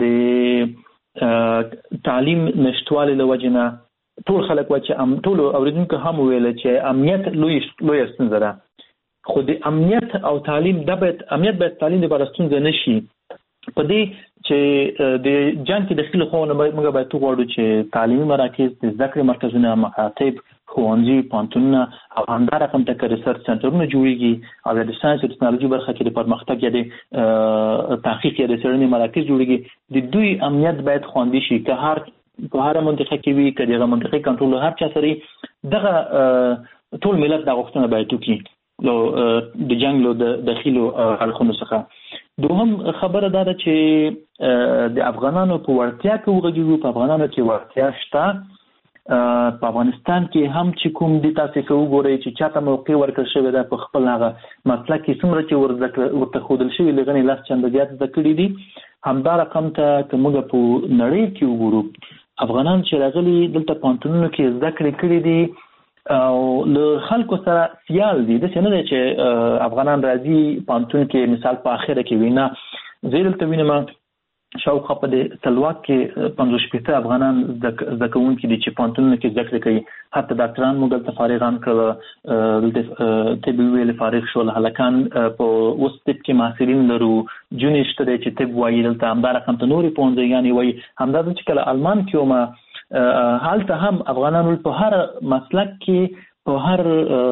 [SPEAKER 6] د تعلیم نشتوالي له وجې نه ټول خلک وایي چې ټولو اورېدونکو هم وویل چې امنیت لوی لویه ستونزه ده خو د امنیت او تعلیم د باید امنیت باید تعلیم لپاره ستونزه نشي په دې چې د جنګ کې داخلي خو نه موږ باید وګورو چې تعلیمي مراکز د زده کړې مرکزونه مکاتب ښوونځي پوهنتونونه او همدا رقم ته ریسرچ سنټرونه جوړیږي او د ساینس او ټکنالوژي برخه کې د پرمختګ یا د تحقیق یا د څېړنې مراکز جوړیږي د دوی امنیت باید خوندي شي که هر په هر منطقه کې وي که دغه منطقې کنټرول هر چا سره دغه ټول ملت د غوښتنه باید وکړي نو د جنګ له د داخلو اړخونو څخه دوهم خبره دا ده چې د افغانانو په وړتیا کې وغږیږو په افغانانو کې وړتیا شته په افغانستان کې هم چې کوم دي تاسو که وګورئ چې چاته موقع ورکړل شوې ده په خپل هغه مسلک کې څومره چې ورته ښودل شوي لږنې لس چنده زیات زده کړي دي همدا رقم ته که موږ په نړۍ کې وګورو افغانان چې راغلي دلته پوهنتونونو کې زده کړې کړي دي او له خلکو سره سیال دي داسې نه دی چې افغانان راځي پوهنتون کې مثال په اخره کې وي نه زه دلته وینم شاوخوا په د سلواک کې پنځوس شپېته افغانان زده کوونکي دي چې پوهنتونونو کې زده کړې کوي حتی ډاکټران موږ دلته فارغان کړل دلته طب ویلې فارغ شول هلکان په اوس طب کې محصلین لرو جونې شته دی چې طب وایي دلته همدا رقم ته نورې پوهنځیانې وایي همدا چې کله آلمان کې ومه هلته هم افغانانو په هر مسلک کې په هر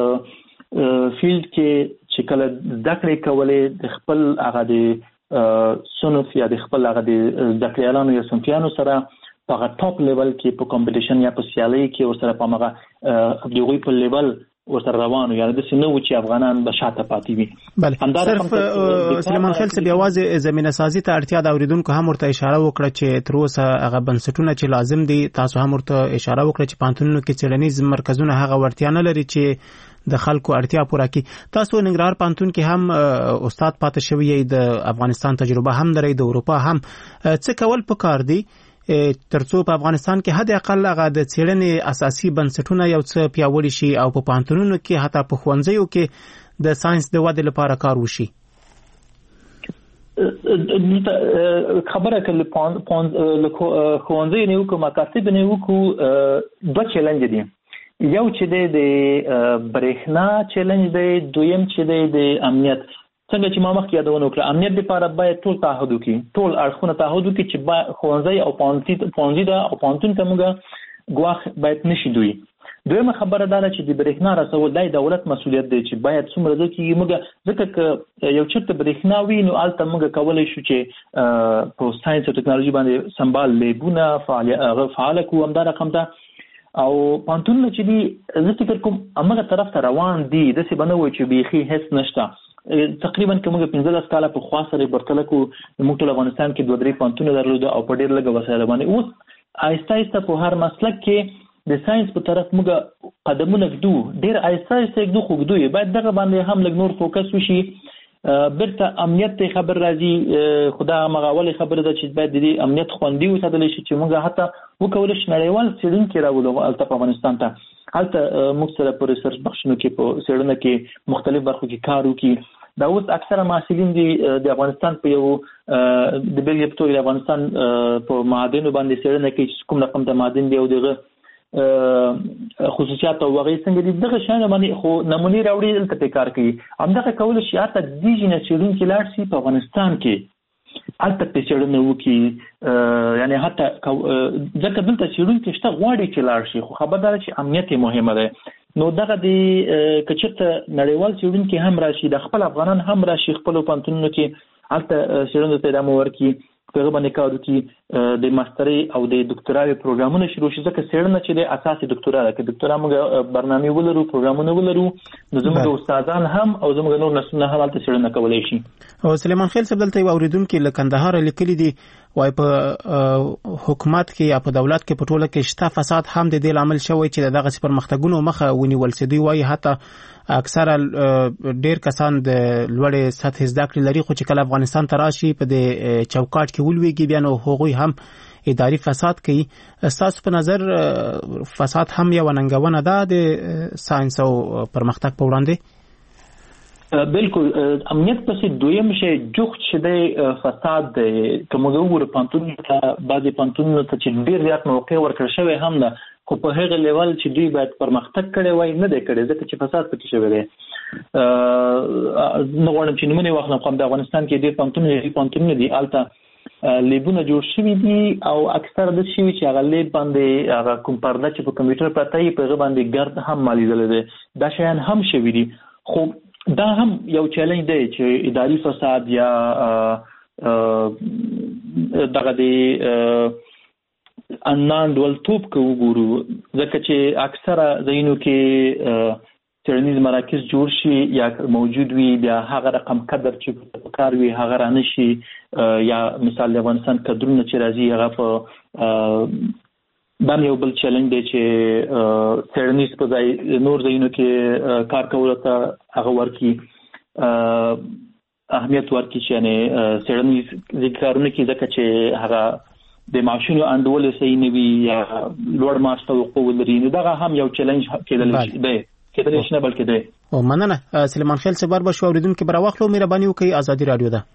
[SPEAKER 6] فیلډ کې چې کله زده کړې کولې د خپل هغه د سنف یا د خپل هغه د زده کړیالانو یا صنفیانو سره په هغه ټاپ لیول کې په کمپټیشن یا په سیالۍ کې ورسره په هغه د هغوی په لیول ورسره روانو یا داسې نه و چې افغانان به شاته پاتې وي
[SPEAKER 1] بله صرف سلیمان خیل صاحب یوازې زمینه سازي ته اړتیا د اورېدونکو هم ورته اشاره وکړه چې تر اوسه هغه بنسټونه چې لازم دي تاسو هم ورته اشاره وکړه چې پوهنتونونو کې څېړنیز مرکزونه هغه وړتیا نه لري چې د خلکو اړتیا پوره کړي تاسو ننګرهار پوهنتون کې هم استاد پاتې شوی یې د افغانستان تجربه هم لرئ د اروپا هم څه کول پکار دي ترڅو په افغانستان کې حد اقل هغه د څېړنې اساسي بنسټونه یو څه پیاوړي شي او په پوهنتونونو کې حتی په ښوونځیو کې د ساينس د ودې لپاره کار وشي
[SPEAKER 6] خبره کله ښوونځي نه وکړو مکاتب نه وکړو دوه چیلنج دي یو چې دی د برېښنا چیلنج دی دویم چې دی د امنیت څنګه چې ما مخکې یادونه وکړه امنیت لپاره باید ټول تعهد وکړي ټول اړخونه تعهد وکړي چې ښوونځی او پوهنځي ده او پوهنتون ته موږ ګواښ باید نشي دوی دویمه خبره دا ده چې د برېښنا رسول د دولت مسؤلیت دی چې باید څومره ده کې موږ ځکه که یو چېرته برېښنا وي نو هلته موږ کولی شو چې په ساینس او ټکنالوژي باندې سمبال لیبونه فعاله کړو همدا رقم ته او پوهنتونونه چې دي زه فکر کوم همغه طرف ته روان دي داسې به نه وایي چې بیخي هېڅ نشته تقریبا که موږ پنځلس کاله په خوا سره پرتله کړو موږ ټول افغانستان کې دوه درې پوهنتونونه درلوده او په ډېر لږه وسایلو باندې اوس آهسته آهسته په هر مسلک کې د ساينس په طرف موږ قدمونه ږدو ډېر آهسته آهسته ږدو خو ږدو یې باید دغه باندې هم لږ نور فوکس وشي برته امنیت ته خبر راځي خدا هغه اولې خبره ده چې باید د دې امنیت خوندي وساتل شي چې موږ حتی وکولای شو نړیوال څېړونکي راولو هلته په افغانستان ته هلته موږ سره په ریسرچ بخشونو کې په څېړنه کې مختلف برخو کې کار وکړي دا اوس اکثره محصلین دي د افغانستان په یو د بېلګې په توګه د افغانستان په معادنو باندې څېړنه کوي چې کوم رقم د معادن دی او دغه خصوصیات او وغیره څنګه دي دغه شان باندې خو نمونې راوړي دلته په کار کوي همدغه کول شي حتی د دې نه څېړونکي لاړ شي په افغانستان کې هلته په څېړنه وکړي یعنی حتی ځکه دلته څېړونکي شته غواړي چې لاړ شي خو خبردار چې امنیت یې مهمه ده نو دغه د که چېرته نړیوال څېړونکي هم راشي د خپل افغانان هم راشي خپلو پوهنتونونو کې هلته څېړنو ته ادامه ورکړي په هغه باندې کار وکړي د ماسترۍ او د ډاکټراوي پروګرامونه شروع شي ځکه څېړنه چې د اساسي ډاکټرا ده که ډاکټرا موږ برنامې ولرو پروګرامونه ولرو نو زموږ استادان هم او زموږ نور نسلونه هم هلته څېړنه کولی شي
[SPEAKER 1] او سلیمان خیل صاحب دلته یو اورېدونکي له کندهاره لیکلي دي وایي په حکومت کې یا په دولت کې په ټوله کې شته فساد هم د دې لامل شوی چې د دغسې پرمختګونو مخه ونیول سي دوی وایي حتی اکثره ډېر کسان د لوړې سطحې زده کړې لري خو چې کله افغانستان ته راشي په دې چوکاټ کې ولویږي بیا نو هغوی هم اداري فساد کوي. تاسو په نظر فساد هم یو ننګونه ده د ساينس او پرمختګ په وړاندې؟
[SPEAKER 6] بالکل امنیت پسې دویم شی جوخت شې فساد دی. کوم وګورو پانتون ته بعضي پانتون ته چې ډیر زیات موقع ورکړ شوی هم ده، خو په هغه لیول چې دوی باید پرمختګ کړي وای نه دی کړي، ځکه چې فساد پکې شوی دی. نو غواړم چې نمونه واخلم، کوم د افغانستان کې ډیر پانتون دي پانتون دي الته لیبونه جوړ شوي دي او اکثر د شي چې هغه لیب باندې هغه کوم پرده چې په کمپیوټر پرته یې په هغه باندې ګرد هم مالیدل دي، دا شیان هم شوي دي. خو دا هم یو چیلنج دی چې اداري فساد یا دغه دی انان ډولتوب کو وګورو، ځکه چې اکثره ځینو کې څېړنیز مراکز جوړ شي یا موجود وي، بیا هغه رقم قدر چې په کار وي هغه رانه شي، یا مثال د افغانستان کډرونه چې راځي هغه په دا یو بل چیلنج دی چې څېړنیز په ځای نور ځایونو کې کار کولو ته هغه ورکي اهمیت ورکي چې یعنې څېړنیز کارونه کې، ځکه چې هغه د معاشونو انډول صحیح نه وي یا لوړ معاش توقع ولري. نو دغه هم یو چیلنج کېدلی دی کېدلی شي نه بلکې دی.
[SPEAKER 1] او مننه سلیمان خیل صبر بشو اوریدونکو برا واخلو مهرباني وکړئ. ازادي رادیو ده.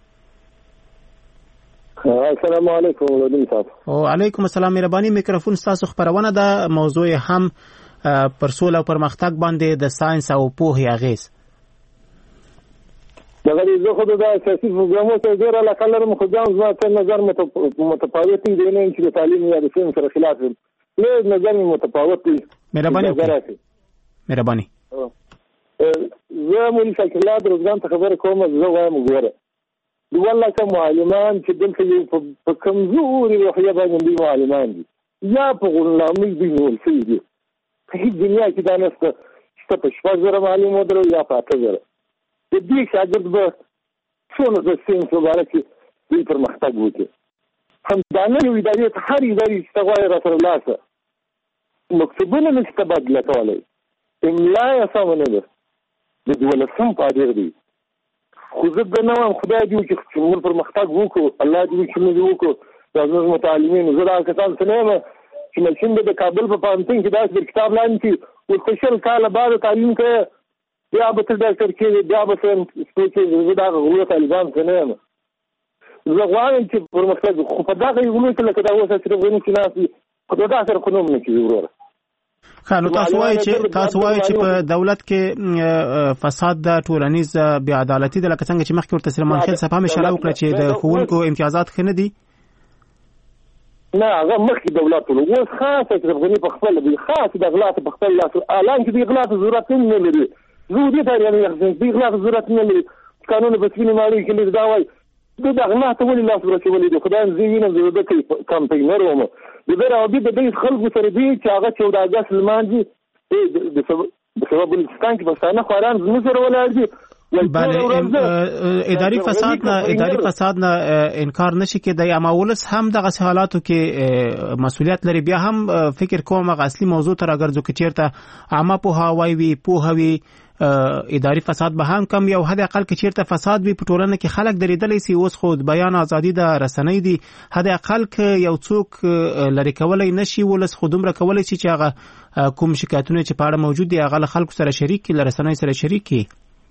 [SPEAKER 12] السلام علیکم ولودین صاحب.
[SPEAKER 1] او علیکم السلام. مهرباني میکروفون تاسو خبرونه ده. موضوع هم پر سول او پرمختګ باندې د ساينس او پوهې اغیز.
[SPEAKER 12] دغه زه خو د اساسي پروګرامونو سره ډېر علاقه لرم، خو ځان زما ته نظر متفاوت دی، نه چې د تعلیم یا د ساينس سره خلاف دی، نه نظر متفاوت دی.
[SPEAKER 1] مهرباني مهرباني
[SPEAKER 12] زه مولي شاکر الله د روزګان ته خبره کوم. زه وایم وګوره والله که معلمان چې دلته یو په کمزوري روحیه باندې دوی معلمان دي یا په غلامۍ دوی نیول شوي دي. په هېڅ دنیا کې دا نشته چې ته په شپږ زره معلم ودرو یا په اته زره. د دې شاګرد به څونه د ساینس په باره کې دوی پرمختګ وکړي. همدانه یو ادارې ته هر ادارې چې ته غواړې راسره لاړ شه، مکتوبونه نه شي تبادله کولی، املا یې سمه نه ده، د دولسم پادر دی. خو زه د نه وایم خدای دې وکړي چې موږ پرمختګ وکړو، الله دې وکړي چې موږ وکړو. دا زموږ متعلمین زه دا کسان څه نه یم چې ملچین به د کابل په پوهنتون کې داسې پر کتاب لاندې چې ورته شل کاله بعد تعلیم کوې، بیا به ته ډاکټر کېږې، بیا به ساینس کېږې. زه دا غلو طالبان څه نه یم. زه غواړم چې پرمختګ خو په دغه غلو کې لکه دا اوس اشرف غني چې ناست وي، خو دا سره خو نوم نه کېږي وروره.
[SPEAKER 1] ښه، نو تاسو وایئ چې تاسو وایئ چې په دولت کې فساد د ټولنیز بې عدالتي ده، لکه څنګه چې مخکې ورته سلیمان خیل صاحب هم اشاره وکړه چې د ښوونکو امتیازات ښه نه دي.
[SPEAKER 12] نه هغه مخکې دولت ولو اوس خاص اشرف غني په خپله دی، خاص د غلا په خپل لاس، الان چې د غلا ته ضرورت هم نه لري. زه دې ته یعنې د غلا ته ضرورت نه لري. قانون په سپینې ماڼۍ کې لږ دا وایي د غلا ته ولې لاس ورچولی دی. خدای زه وینم زه د ده کمپینر وم، د ده روابط د دې خلکو سره دي چې هغه چوده اګست لمانځي د سبب بلوچستان کې پښتانه خواران زموږ سره ولاړ دي.
[SPEAKER 1] بله اداري فساد نه اداري فساد نه انکار نشي کېدای، اما ولس هم دغه حالاتو کې مسؤلیت لري. بیا هم فکر کوم هغه اصلي موضوع ته راګرځو کې چیرته عامه پوهاوی وي، پوهه وي، اداري فساد به هم کم، یو حد اقل کې چیرته فساد وي په ټولنه کې خلک درېدلی سي. اوس خو بیان ازادي د رسنۍ دي، حد اقل کې یو څوک لري کولی نشي، ولس خو دومره کولی شي چې هغه کوم شکایتونه چې په اړه موجود دي هغه له خلکو سره شریک کړي، له رسنۍ سره شریک کړي.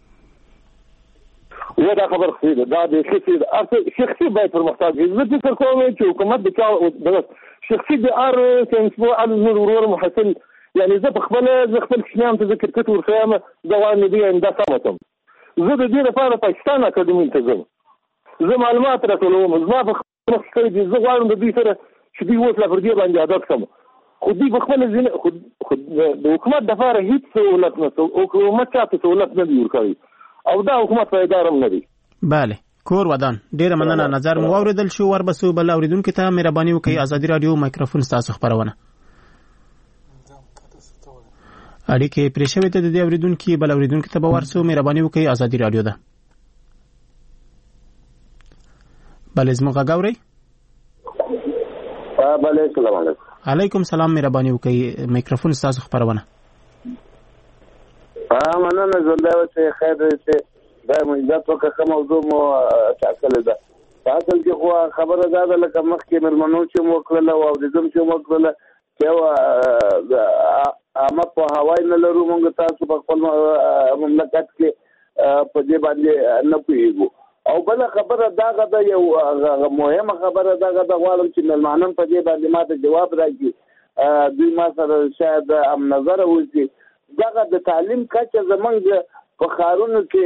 [SPEAKER 12] و دا خبر خو ده دا د شخصي شخصي باید پرمختګ وي. زه فکر کوم چې حکومت د چا شخصي د ار سنسبو ال ضرور محصل، یعنی زه په خپل زه خپل کښنام ته ذکر کړ ورخیامه دا وانه دی انده سمتم. زه د دې لپاره پاکستان اکاډمي ته ځم، زه معلومات راټولوم، زما په خپل څه دي، زه غواړم د دې سره چې دوی اوس لا پر دې باندې عادت کړم. خو دوی په خپل ځین خو د حکومت د لپاره هیڅ سہولت نه او حکومت چاته سہولت نه دی ورکوي او دا حکومت پایدار هم نه دی.
[SPEAKER 1] بله کور ودان ډیره مننه. نظر مو اوریدل شو. وربسو بل اوریدونکو ته مهرباني وکړئ. ازادي رادیو مایکروفون تاسو خبرونه اړیکې پرې شوې ته د دې اوریدونکو بل اوریدونکو ته به ورسو. مهرباني وکړئ. ازادي رادیو ده. بله زموږ غږ اورئ؟
[SPEAKER 12] بله سلام علیکم.
[SPEAKER 1] علیکم سلام. مهرباني وکړئ مایکروفون تاسو خبرونه.
[SPEAKER 13] ها مننه. زنده اوسئ. خیر دې دا موږ په کومه موضوع مو ټاکلې ده. اصل کې خو خبره دا ده لکه مخکې مېلمنو چې مو وکړله او اورېدم چې مو وکړله چې عامه په هوای نه لرو موږ تاسو په خپل مملکت کې په دې باندې نه پوهېږو. او بله خبره دغه ده یو مهمه خبره دغه ده غواړم چې مېلمانان په دې باندې ما ته جواب راکړي دوی ما سره شاید هم نظره وکړي. دغه د تعلیم کچه زموږ په ښارونو کې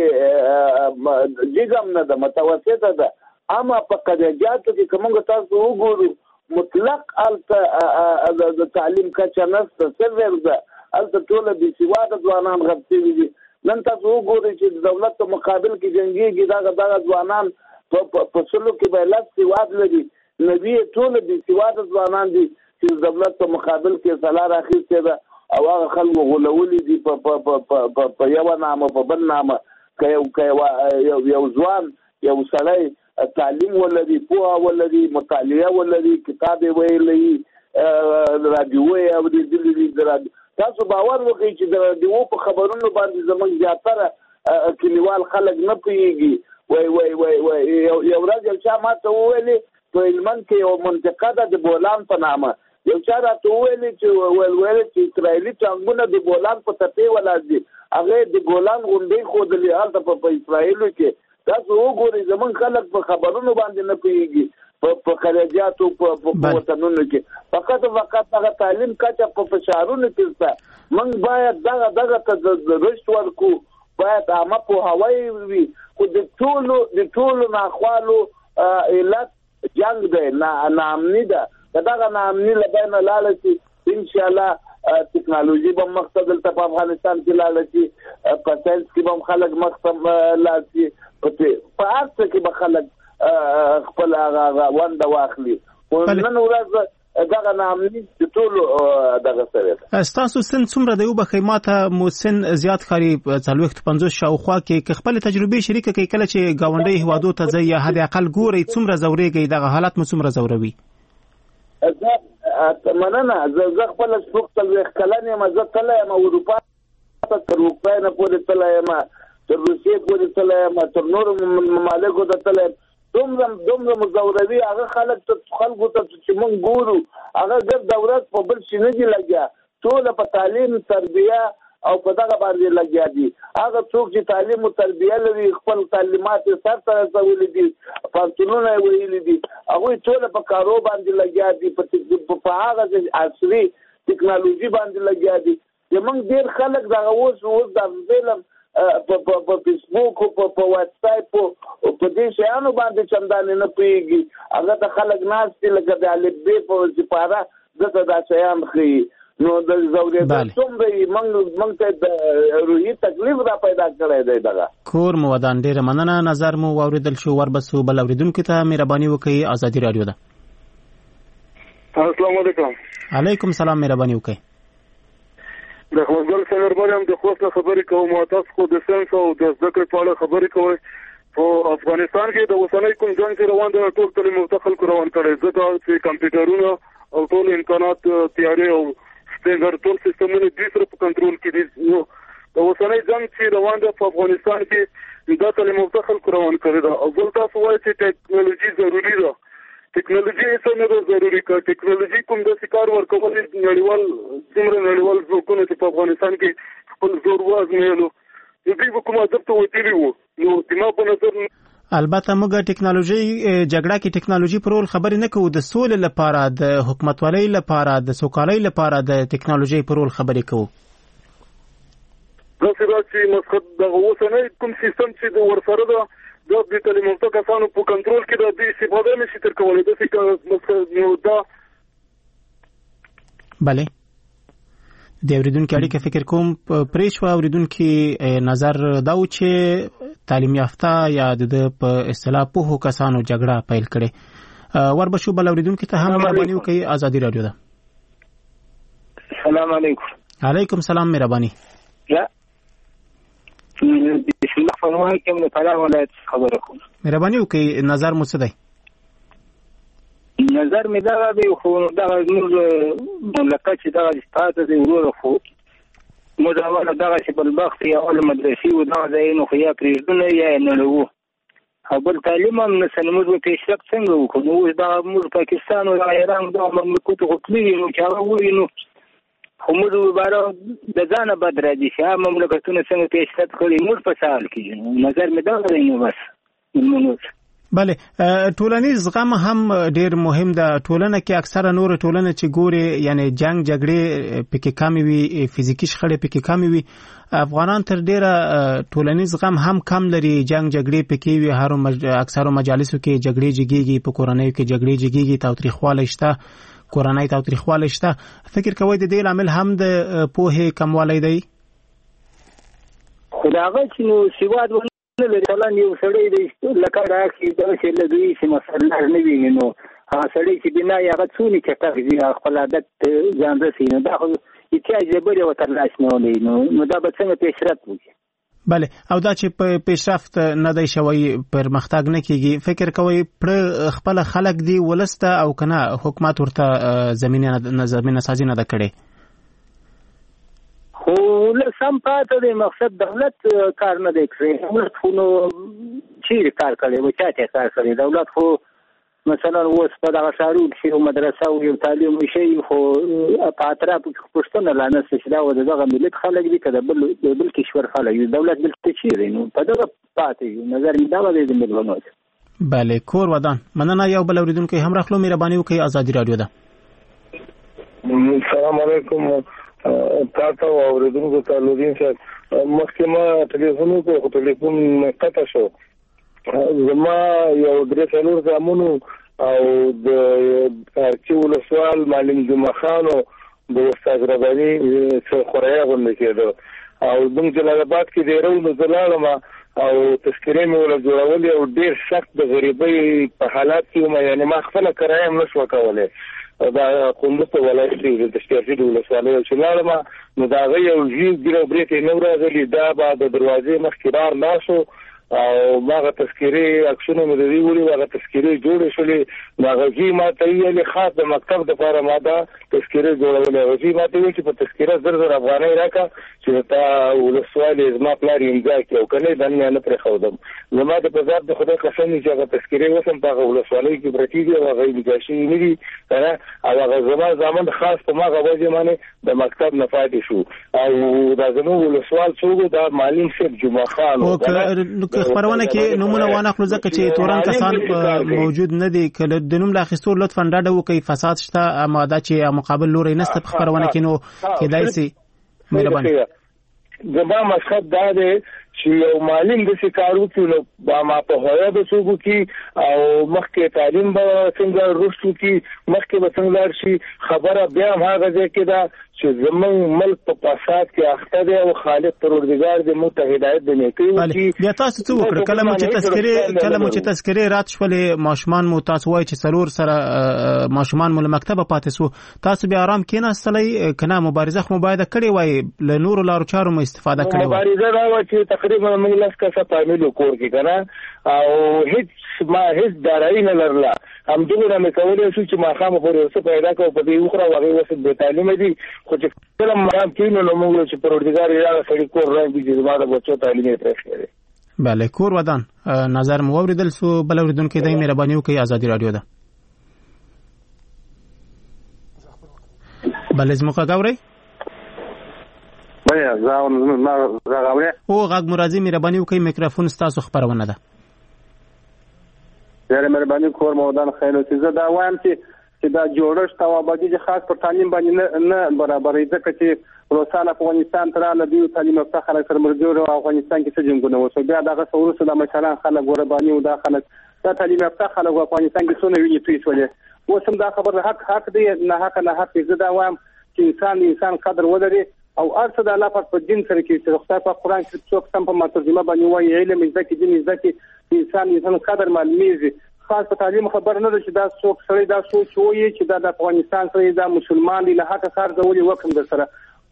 [SPEAKER 13] جګ هم نه ده متوسطه ده. اما په قریجاتو کې که موږ تاسو وګورو مطلق هلته د تعلیم کچه نشته صفر ده. هلته ټوله بې سواده ځوانان غب شوي دي. نن تاسو وګورئ چې د دولت په مقابل کې جنګېږي دغه دغه ځوانان په سلو کې به لس سواد لري نوي ټوله بې سواده ځوانان دي چې د دولت په مقابل کې سلا راخیستې ده او هغه خلکو غولولي دي په یوه نامه په بل نامه که یو ځوان یو سړی تعلیم ولري پوهه ولري مطالعه ولري کتاب یې ویلی راډیو یې اورېدلي دي تاسو باور وکړئ چې د راډیو په خبرونو باندې زموږ زیاتره کلیوال خلک نه پوهېږي. وای وای وای وای یو ورځ یو چا ما ته وویلې په هلمند کې یو منطقه ده د بولان په نامه یو چا راته وویلې چې ویل ویل چې اسرائیلي ټانکونه د بولان په تپې ولاړ دي هغې د ګولان غونډۍ ښودلې هلته په اسرائیلو کې. تاسو وګورئ زموږ خلک په خبرونو باندې نه پوهېږي په خارجاتو په وطنونو کې فقط فقط هغه تعلیم کچه په فشارونو کې شته. موږ باید دغه دغه ته رشد ورکړو باید عامه پوهاوی وي خو د ټولو د ټولو ناخوالو علت جنګ دی ناامني ده. که دغه ناامني له بینه لاړه شي انشاءالله ټکنالوژي به مخته دلته په افغانستان کې لاړه شي په ساینس کې به هم خلک مخته لاړ شي په هر څه کې به خلک خپل هغه ونډه واخلي. خو نن ورځ دغه ناامني د ټولو دغه سره ده.
[SPEAKER 1] ستاسو سن څومره دی وبښئ ما ته مو سن زیات ښکاري څلوېښت پنځوس شاوخوا کې که خپلې تجربې شریکه کړئ کله چې ګاونډۍ هېوادو ته ځئ یا حد اقل ګورئ څومره ځورېږئ دغه حالت مو څومره ځوروي؟
[SPEAKER 13] مننه زه خپله شپږ څلوېښت کلن یم زه تللی یم اروپا ته تر اوکراین پورې تللی یم تر روسیې پورې تللی یم تر نورو ممالکو ته تللی یم. دومره دومره مزوروي هغه خلک خلکو ته چې موږ ګورو هغه ګرد د ورځ په بل شي نه دي لګیا ټوله په تعلیم تربیه او په دغه باندې لګیا دي. هغه څوک چې تعلیم او تربیه لري خپل تعلیمات یې سر ته رسولي دي پوهنتونونه یې ویلي دي هغوی ټوله په کارو باندې لګیا دي په هغه عصري ټکنالوژي باندې لګیا دي. زموږ ډېر خلک دغه اوس اوس د فلم په فیسبوک په واتساپ په دې شیانو باندې چندانې نه پوهېږي هغه ته خلک ناست دي لکه د الفبې په سپاره دته دا شیان ښیي نو د ځورېدو څومره یې موږ ته د روحي تکلیف را پیدا کړی دی. دغه
[SPEAKER 1] کور مو ودان ډېره مننه نظر مو واورېدل شو وربسو بل اورېدونکو ته مهرباني وکړئ ازادي راډیو ده.
[SPEAKER 14] السلام علیکم.
[SPEAKER 1] علیکم سلام مهرباني وکړئ.
[SPEAKER 14] د خپل سرور هم د خوښ خبرې کوم او تاسو خو د ساينس او د زده کړې په اړه خبرې کوئ. په افغانستان کې د اوسنۍ کوم جنګ چې روان دی ټول تعلیم او خلکو روان کړي ځکه چې کمپیوټرونه او ټول امکانات تیارې او ستنګر ټول سیستمونه د سره په کنټرول کې دي. نو د اوسنۍ جنګ چې روان دی په افغانستان کې د تعلیم او خلکو روان کړي دا او بل تاسو وایي چې ټیکنالوژي ضروری ده. ټیکنالوژي څه نه ده ضروري که ټیکنالوژي کوم د کار ورکول نړیوال څومره نړیوال ځواکونه چې په افغانستان کې خپل زور وازمویلو د دوی به کوم هدف ته وتلي وو نو زما په نظر
[SPEAKER 1] البته موږ ټیکنالوژي جګړه کې ټیکنالوژي پر رول خبرې نه کوو د سولې لپاره د حکومتولۍ لپاره د سوکالۍ لپاره د ټیکنالوژي پر رول خبرې کوو.
[SPEAKER 14] داسې ده چې مسخد دغه اوسنی کوم سیستم چې د ورسره ده دا د تعلیم یافته کسانو په کنټرول کې د دې استفاده نشي تر کولی داسې که نو دا
[SPEAKER 1] بله د اورېدونکي اړیکه فکر کوم پرې شوه اورېدونکي نظر دا و چې تعلیم یافته یا د په اصطلاح پوهو کسانو جګړه پیل کړې. وربشو بل اورېدونکي ته هم مهرباني وکړئ ازادي راډیو ده.
[SPEAKER 11] سلام علیکم.
[SPEAKER 1] علیکم سلام مهرباني.
[SPEAKER 11] بسم الله فرمایي کوم نه فراه ولایت خبره کوم.
[SPEAKER 1] مهرباني وکړئ نظر مو څه دی؟
[SPEAKER 11] نظر مې دا دی خو دا موږ مملکت چې دا استاد دی ورو خو موږ دا ولا دا چې بل بخت یا اول مدرسې و دا ځای نو خو یا پریږدنه یا نه لو
[SPEAKER 10] او بل تعلیم هم نشته. موږ به پیشرفت څنګه وکړو؟ نو اوس دا موږ پاکستان او ایران دا مملکتو غوښتلي نو چې هغه وایي نو خو موږ باره د ځانه بد راځي چې هغه مملکتونه څنګه پیشرفت کړي موږ په سهال کېږي. نظر مې دا دی نو بس منوز.
[SPEAKER 1] بله ټولنیز زغم هم ډیر مهم ده. ټولنه کې اکثره نور ټولنه چې ګوري یعنی جنگ جګړې پکې کم وي، فزیکی شخړې پکې کم وي. افغانان تر ډیره ټولنیز زغم هم کم لري، جنگ جګړې پکې وي. هر مج... اکثره مجالسو کې جګړې جګیږي، په کورنۍ کې جګړې جګیږي، تاوتریخوالی شته، کورنۍ تاوتریخوالی شته. فکر کوئ د دې لامل هم د پوهې کموالی دی؟
[SPEAKER 10] خو د هغه چې نو سواد نه لري فلان یو سړی دی لکه راکړي داسې لګوي چې مسله نه ویني نو هغه سړی چې بنا یې هغه څونی چټک دي خپل عادت ځان رسي نو دا خو احتیاج جبري ورته لاس نه ولي نو نو دا به څنګه پیشرفت وکړي؟
[SPEAKER 1] بله او دا چې په پیشرفت نه دی شوی پرمختګ نه کیږي، فکر کوئ پر خپل خلک دی ولسته او کنه حکومت ورته زمینه زمینه سازي نه ده کړې؟
[SPEAKER 10] خو له سم پاته دی مقصد دولت کار نه دی کړی. دولت خو نو چیرې کار کړی و چا ته کار کړی؟ دولت خو مثلا اوس په دغه ښارونو کې یو مدرسه او یو تعلیم شي خو په اطرافو کې پښتون لا نه شي دا و دغه ملت خلک دي کده بل بل کشور خلک دي دولت بل څه چیرې نو په دغه پاتې نظر می دا ولې د ملونو.
[SPEAKER 1] بله کور ودان مننه. یو بل اوریدونکو هم راخلو مهرباني وکړئ. آزادي رادیو ده.
[SPEAKER 12] السلام علیکم تاسو اوریدونکو ته لودین صاحب مخکې ما ټلیفون وکړ ټلیفون قطع شو. زما یو درې څلور زامنو او د چې ولسوال معلم جمعه خان او د استاد رباني څخه خوریا غونډه کېده او د جلال آباد کې ډیرو نزلالم او تذکرې مې ولا جوړولې او ډیر سخت د غریبۍ په حالات کې ما یعنی ما خپل کرایم نشو کولای. دا کومه په ولایت کې د تشکیل د ولسوالۍ چې لاړم نو دا یو ژوند ګرو بریټ نه راغلی دا بعد د دروازې مخکرار ناسو او ماغه تذکری اکشنو مې دی ویلي هغه تذکری جوړ شولې ماغه ما ته یې خاص د مکتب د لپاره ماده تذکری جوړولې غوږی ما ته ویل چې په تذکره زر زر افغانۍ راکا چې تا ولسوالۍ زما پلار امضا کړو کنه دنه نه پرې خودم زما د پزاب د خدای قسم چې هغه تذکری وسم په ولسوالۍ کې برتی دی او هغه لګاشي نه دي کنه او هغه زما ځامن خاص په ماغه وجه باندې د مکتب نه فاتې شو او دا زموږ ولسوال څوک دا معلم صاحب جمعه خان
[SPEAKER 1] خبرونه کې نمونه وانه خپل ځکه چې تورن کسان موجود نه دي کله د نوم لا خستور لطفا ډاډه وکي فساد شته ماده چې مقابل لوري نست په خبرونه کې نو کېدای سي مهرباني
[SPEAKER 12] زما مقصد دا دی چې یو معلم د سکارو کې نو با ما په هوا د سوګو کې او مخکې تعلیم به څنګه رښتو کې مخکې به څنګه شي خبره بیا هم هغه ځکه دا چې زمون ملک په فساد کې اخته دی او خالق پروردگار دې مو ته هدایت دی کوي
[SPEAKER 1] بیا تاسو څه وکړه کله مو چې تذکره کله مو چې تذکره رات شولې ماشومان مو تاسو وایي چې سرور سره ماشومان مو مکتبه پاتې سو تاسو بیا آرام کېناستلې کنه مبارزه خو باید کړی وای له نور لارو چارو مو استفاده کړی وای
[SPEAKER 12] مبارزه دا و چې تقریبا موږ لاس کا فامیل کور کې کنه او هیڅ ما هیڅ دارای نه لرله هم دغه مې کولای شو چې ما خامه پورې څه پیدا کوم په دې وخره وغه وسه به تعلیم دي خو چې کله مرام کینو نو موږ چې پروردگار یې سړي کور راځي چې زما د بچو تعلیم یې پرېښی.
[SPEAKER 1] بله کور ودان نظر مو اوریدل سو بل اوریدونکو د مهرباني وکي آزادي رادیو ده. بله زموږه غوړی
[SPEAKER 15] بیا ځاون ما غاوري
[SPEAKER 1] او غاګ مرادي مهرباني وکي میکروفون تاسو خبرونه ده.
[SPEAKER 15] ډېر مهرباني کور مودان خیر او چې دا وایم چې چې دا جوړښت او آبادی چې خاص پر تعلیم باندې نه برابرې ځکه چې روسان افغانستان تر نه دی تعلیم په خلک سره مرجو او افغانستان کې څه جنګونه وشو بیا دغه څورو سره مثلا خلک وربانی او دا خلک دا تعلیم په خلک افغانستان کې څونه ویني توي سولې اوس هم دا خبر حق حق دی نه حق نه حق زه دا وایم چې انسان انسان قدر ولري او ارڅ د الله په دین سره کې چې خدای په قران کې څوک سم په مترجمه باندې وایي علم ځکه دین ځکه انسان انسان قدر معلومیږي خاص په تعلیم خبر نه ده چې دا څوک سره دا سوچ وایي چې دا د افغانستان سره دا مسلمان دی له حق کار غوړي وکم در سره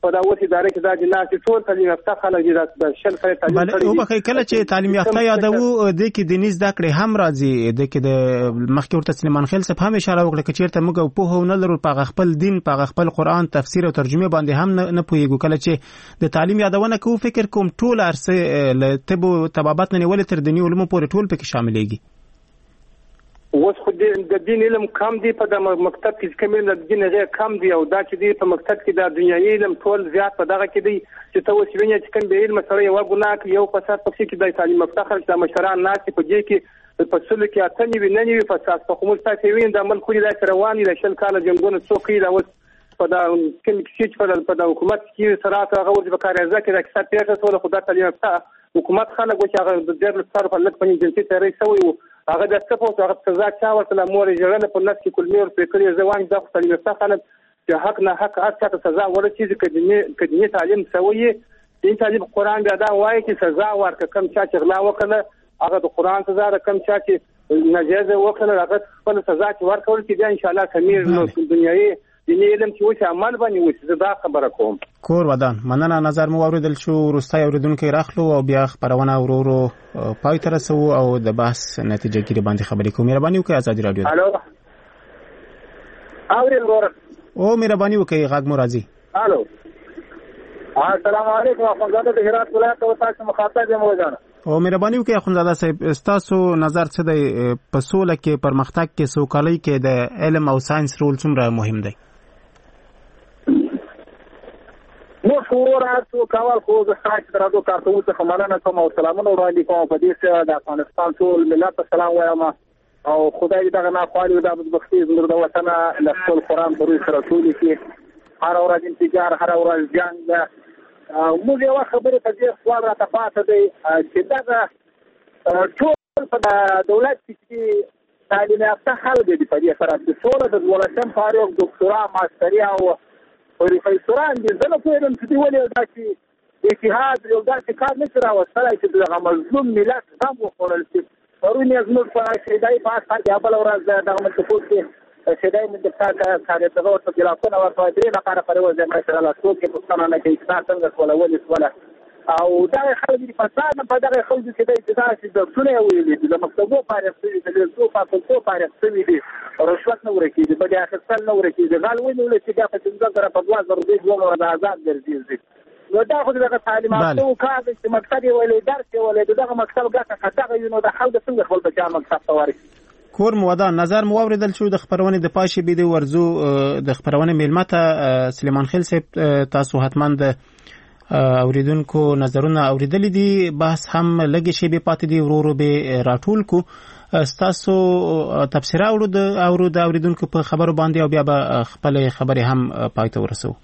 [SPEAKER 15] په دا اوس اداره کې دا جنات ټول تعلیم یافته خلک دي د شل کړي تعلیم
[SPEAKER 1] بل او بخې کله چې تعلیم یافته یادو د کې د نس د کړې هم راځي د کې د مخکې ورته سلیمان خیل صاحب هم اشاره وکړه چې چیرته موږ په هو نه لرو په خپل دین په خپل قران تفسیر او ترجمه باندې هم نه پوهیږو کله چې د تعلیم یادونه کوو فکر کوم ټول ارسه له طب او طبابت نه ولې تر دنیو علومو پورې ټول پکې شاملېږي
[SPEAKER 15] اوس خو د دین علم کم دی په د مکتب کې کمل د دین غیر کم دی او دا چې دی په مکتب کې د دنیوي علم ټول زیات په دغه کې دی چې ته اوس وینې چې کوم به علم سره یو ګناه کوي یو فساد پکې کې د تعلیم مفتخر د مشران ناس په دې کې په څلو کې اتنی ویني وي فساد په کوم ځای وین د عمل خوري د رواني د شل کال جنگونو څوکې دا اوس په د کوم کې چې په د حکومت کې سره هغه ورځ به کار ځکه د کسات پیښه ټول خدای تعالی مفتخر حکومت خلک چې هغه د ډېر لپاره په لک باندې جنسي تیری شوی هغه د څه په هغه سزا چا ورته مور جوړنه په نس کې کلمې ور پکړي ځوان د تعلیم څخه خلک چې حق نه حق اته سزا ورته چې کدنی کدنی تعلیم سوی دین تعلیم قران بیا دا وایي چې سزا ورکه کم چا چې غلا وکړه هغه د قران سزا را کم چا چې ناجیز وکړه هغه خپل سزا چې ورکول کې بیا ان شاء الله کمیر نو دنیاي دیني علم چې وڅ عمل باندې وڅ زه دا خبره کوم
[SPEAKER 1] کور ودان مننه نظر مو اوریدل شو روستای اوریدونکو راخلو او بیا خبرونه ورورو پای تر سو او د بحث نتیجه کې باندې خبرې کوم مهرباني وکړئ آزادي رادیو
[SPEAKER 15] الو اورل ور
[SPEAKER 1] او مهرباني وکړئ غږ مو راځي
[SPEAKER 15] الو السلام علیکم اخوانزاده د هرات ولایت او تاسو مخاطب یم وجانه
[SPEAKER 1] او مهرباني وکړئ اخوانزاده صاحب تاسو نظر څه دی په سوله کې پرمختګ کې سوکالۍ کې د علم او ساينس رول څومره مهم دی
[SPEAKER 15] نو شورا تو کاوال خو د خاص درادو کارتو څخه مننه کوم او سلامونه وړاندې کوم په دې چې د افغانستان ټول ملت سلام وایم او خدای دې نه خالي د بدبختی زموږ د وطن له خپل قران په روح سره ټول کې هر ورځ انتظار هر ورځ جنگ موږ یو خبره په دې خوا را تفاته دی چې دا ټول په دولت کې تعلیم یافته خلک دي په دې سره چې ټول د ولسم فارغ ډاکټرا ماستري او پروفیسوران دي زه نه پوهېږم چې دوی ولې داسې اتحاد یو داسې کار نه شي راوستلی چې دغه مظلوم ملت هم وخوړل شي پرون یې زموږ په شیدایي په اسخر کې بله ورځ دغه ملتفوز کې شیدایي ملتفتا کارېدغه ورته ګلاسونه ورته درې نفره پرې وځي ماشاءالله څوک یې پوښتنه نه کوي چې تا څنګه شوله ولې شوله او دغه خلک دي فساد نه په دغه خلکو کې دی چې داسې درسونه یې ویلي دي د مکتبو فارغ شوي د لیسو فاکولټو فارغ شوي دي رشوت نه ورکېږي په دې اخیستل نه ورکېږي غل ونیولی چې بیا په پنځه زره په دوه زره روپۍ دوه نوره د آزاد ګرځېږي نو دا خو دغه تعلیماتو کار دی چې مکتب یې ویلی درس یې ویلی دغه مکتب ګټه که دغه وي نو د خلکو څنګه خپل بچیان مکتب ته ورکړي
[SPEAKER 1] کور مودان نظر مو اوریدل شو د خبرونې د پاشې بيدو ورزو د خبرونې میلمه ته سلیمان خیل صاحب تاسو حتما د اوریدونکو نظرونه اوریدل دي بحث هم لګي شی به پاتې دی ورورو به راټول کو تاسو تفسیر اورو د اورو د اوریدونکو په خبرو باندې او بیا به خپل خبرې هم پای ته ورسو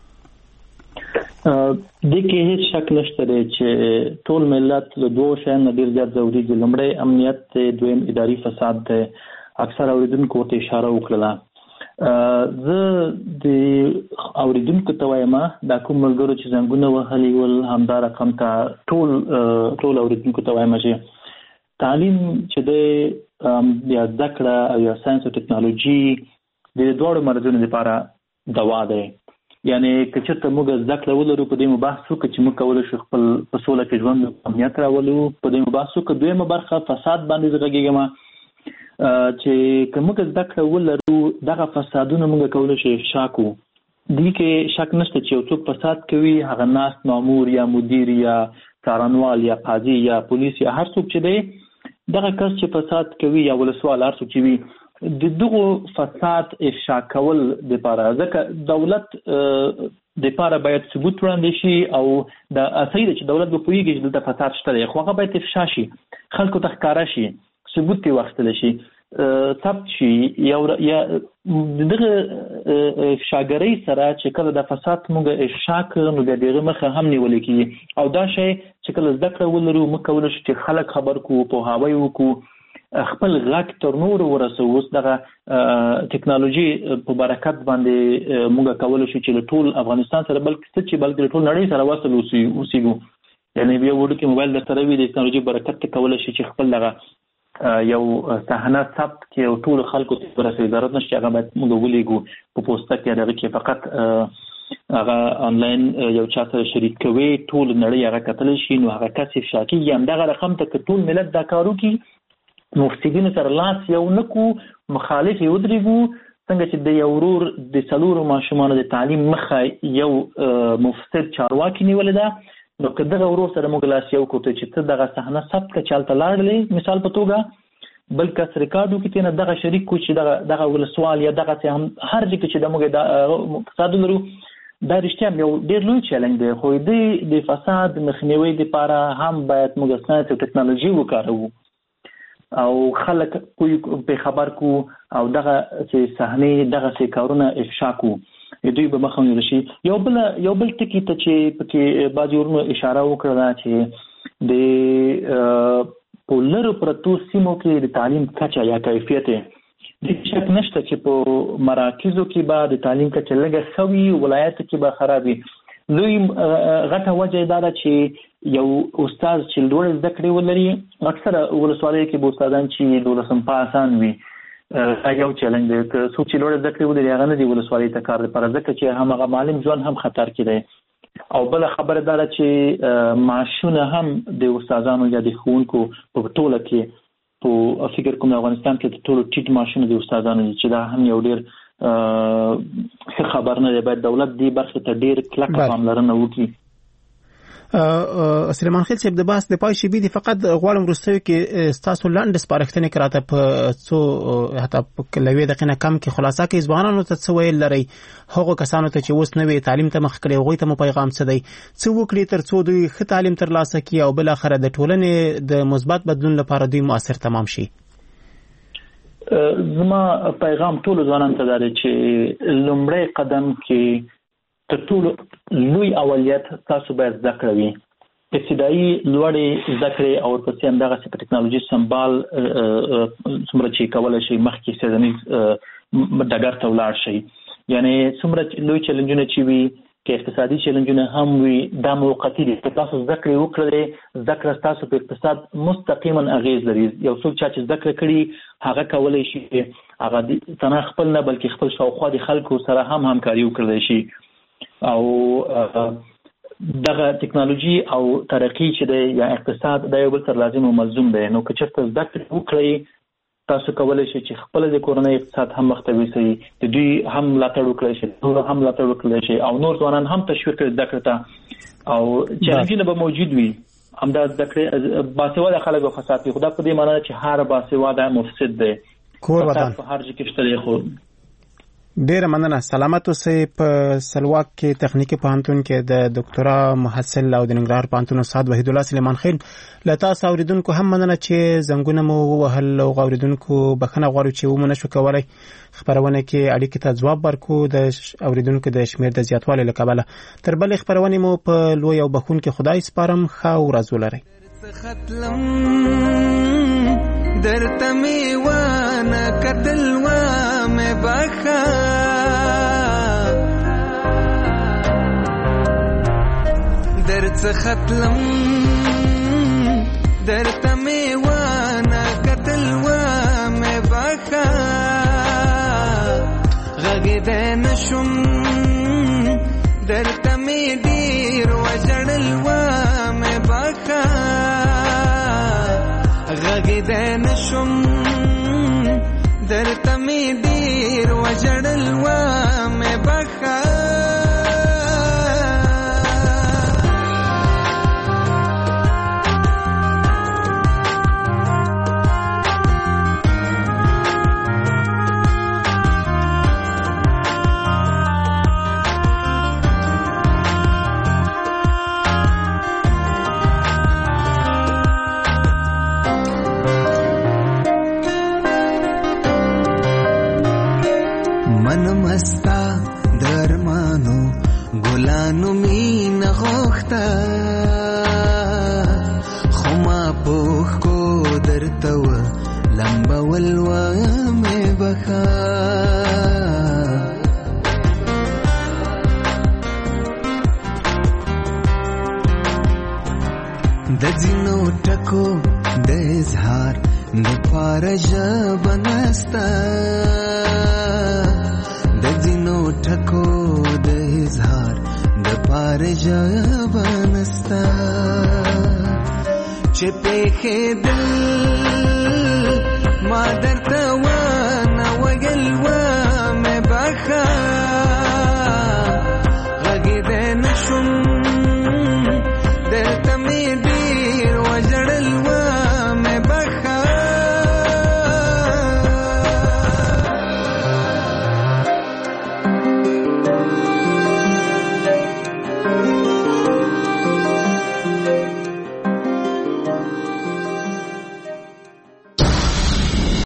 [SPEAKER 6] د کې هیڅ شک نشته چې ټول ملت له دوه شیانو ډیر زیات ضروري دي لمړی امنیت دویم اداري فساد دی اکثر اوریدونکو ته اشاره وکړه زه د اوریدونکو ته وایم دا کوم ملګرو چې څنګه وهلي ول همدا رقم ته ټول ټول اوریدونکو ته وایم چې تعلیم چې د یا ذکر او یا ساينس او ټکنالوژي د دوه مرزونو لپاره دوا ده یعنی که چېرته موږ ذکر ولرو په دې مباحثو کې چې موږ کولای شو خپل په سوله کې ژوند امنیت راولو په دې مباحثو کې دویمه برخه فساد باندې زغږیږم چې که موږ ذکر ولرو دغه فسادونه موږ کولای شو افشا کړو دې کې شک نشته چې یو څوک فساد کوي هغه ناس مامور یا مدیر یا څارنوال یا قاضي یا پولیس یا هر څوک چې دی دغه کس چې فساد کوي یا ولسوال هر څوک چې وي د دغه فساد افشا کول د لپاره ځکه دولت د لپاره باید ثبوت وړاندې شي او د اساید چې دولت به پوهیږي چې د فساد شته خو هغه باید افشا شي خلکو ته ښکارا شي ثبوت یې واخیستل شي ثبت شي یا دغه افشاګرۍ سره چې کله د فساد موږ افشا کړو نو د دغه مخه هم نیول کېږي او دا شی چې کله زده کړه ولرو موږ کولی شو چې خلک خبر کړو پوهاوی وکړو خپل غږ تر نور ورسو اوس دغه ټکنالوژي په برکت باندې موږ کولی شو چې ټول افغانستان سره بلکې څه چې بلکې ټول نړۍ سره وصل اوسېږو یعنی بیا وړوکی موبایل درته راوي د ټکنالوژي برکت ته کولی شي چې خپل دغه یو صحنه ثبت کې ټول خلکو ته ورسوي ضرورت نشته هغه باید موږ ولیږو په پوسټه کې دغه کې فقط هغه انلاین یو چا سره شریک کوي ټول نړۍ هغه کتل شي نو هغه کس افشا کیږي. همدغه رقم ته ټول ملت دا کارو کی مفسدین سره لاس یو نکو مخالف یو درېګو څنګه چې د یو ورور د څلورو ماشومانو د تعلیم مخه یو مفسد چارواکي نیولې ده نو که دغه ورور سره موږ لاس یو کوو چې ته دغه صحنه ثبت کړه چالته لاړلې مثال په توګه بل کس ریکارډ وکړي ته نه دغه شریک کو چې دغه دغه ولسوال یا دغه هم هر ځای کې چې د موږ فساد لرو دا رښتیا یو ډېر لوی چیلنج دی خو د فساد مخنیوي لپاره هم باید موږ ساینس او ټکنالوژي وکاروو او خلک کوی په خبر کو او دغه چې صحنه دغه څه کارونه افشا کو دوی به مخاوني شي. یو بل یو بل ټکی ته چې پکې بعض ورونو اشاره وکړه چې د پولر پرتو سیمو کې د تعلیم کچا یا کیفیت د شک نشته چې په مراکزو کې به د تعلیم کچا لږه خوي ولایت کې به خرابي. لوی غټه وجه دا ده چې یو استاد چې لوړ زده کړې ولري اکثره ولسوالۍ کې به استادان چې دولسم پاسان وي یو چیلنج دی که څوک چې لوړ زده کړې ولري هغه نه دی ولسوالۍ ته کار لپاره ځکه چې همغه معلم ژوند هم خطر کې دی. او بل خبره دا ده چې معاشونه هم د استادانو یا د ښوونکو په ټوله کې په فکر کوم افغانستان کې د ټولو ټیټ معاشونه د استادانو دي چې دا هم یو ډېر ښه خبر نه دی. باید دولت دې برخې ته ډېر کلکه پاملرنه وکړي.
[SPEAKER 1] سلیمان خیل صاحب د بحث د پای شی بي دي فقط غواړم وروستیو کې ستاسو لاندې سپارښتنې کراته په څو حتی په لوي دقیقه کم کې خلاصه کې ځوانانو ته څه ویل لري هغه کسانو ته چې اوس نوې تعلیم ته مخ کړي هغوی ته مو پیغام څه دی څه وکړي تر څو دوی ښه تعلیم ترلاسه کړي او بل اخره د ټولنې د مثبت بدلون لپاره دوی مؤثر تمام شي.
[SPEAKER 6] زما پیغام ټول ځوانانو ته دی چې لومړی قدم کې تر ټولو لوی اولیت تاسو باید زده کړئ وي ابتدایي لوړې زده کړې او ورپسې همدغسې په ټکنالوژي سمبال څومره چې کولی شئ مخکې څېړنیز ډګر ته ولاړ شئ. یعنې څومره لوی چیلنجونه چې وي که اقتصادي چیلنجونه هم وي دا موقتي دي. که تاسو زده کړې وکړئ زده کړه ستاسو په اقتصاد مستقیما اغېز لري. یو څوک چا چې زده کړه کړي هغه کولی شي هغه تنها خپل نه بلکې خپل شاوخوا د خلکو سره هم همکاري وکړلی شي. او دغه ټکنالوژي او ترقی چې دی یا اقتصاد دا یو بل سره لازم او ملزوم دی. نو که چېرته زده کړې وکړئ تاسو کولی شئ چې خپل د کورنۍ اقتصاد هم مخته یوسئ د دوی هم ملاتړ وکړئ شي نور هم ملاتړ وکړئ شي او نور ځوانان هم تشویق کړئ زده کړې ته او چیلنجونه به موجود وي. همدا زده کړې باسواده خلک به فساد کوي خو دا په دې معنا ده چې هر باسواده مفسد دی.
[SPEAKER 1] کور ودان
[SPEAKER 6] په هر ځای کې شته دی. خو
[SPEAKER 1] ډیره مننه. سلامت اوسئ. په سلواک کې تخنیکی پوهنتون کې د ډاکټرا محصل او د ننګرهار پوهنتون استاد وحید الله سلیمان خیل له تاسو اوریدونکو هم مننه چې زنګونه مو ووهل او اوریدونکو بخښنه غواړو چې ومو نشو کولی خبرونه کې اړیکې ته ځواب ورکړو د اوریدونکو د شمېر د زیاتوالي له کبله. تر بلې خبرونې مو په لوی او بخښونکي خدای سپارم. ښه ورځ ولرئ. درته می وانه کتل و مې بخا درته ختلم درته می وانه کتل و مې بخا غږېدی نشم درته می ډېر وژړل و مې بخا غږېدی نشم درته می ډېر وژړل و مې بخا مستا درمانو ګلانو مين غوښتا خو ما پوښ کو درته و لمبول و مې بخا د ځینو ټکو د اظهار د پاره ژبه نسته د ځینو ټکو د اظهار
[SPEAKER 16] هر جا بنستا چې په دل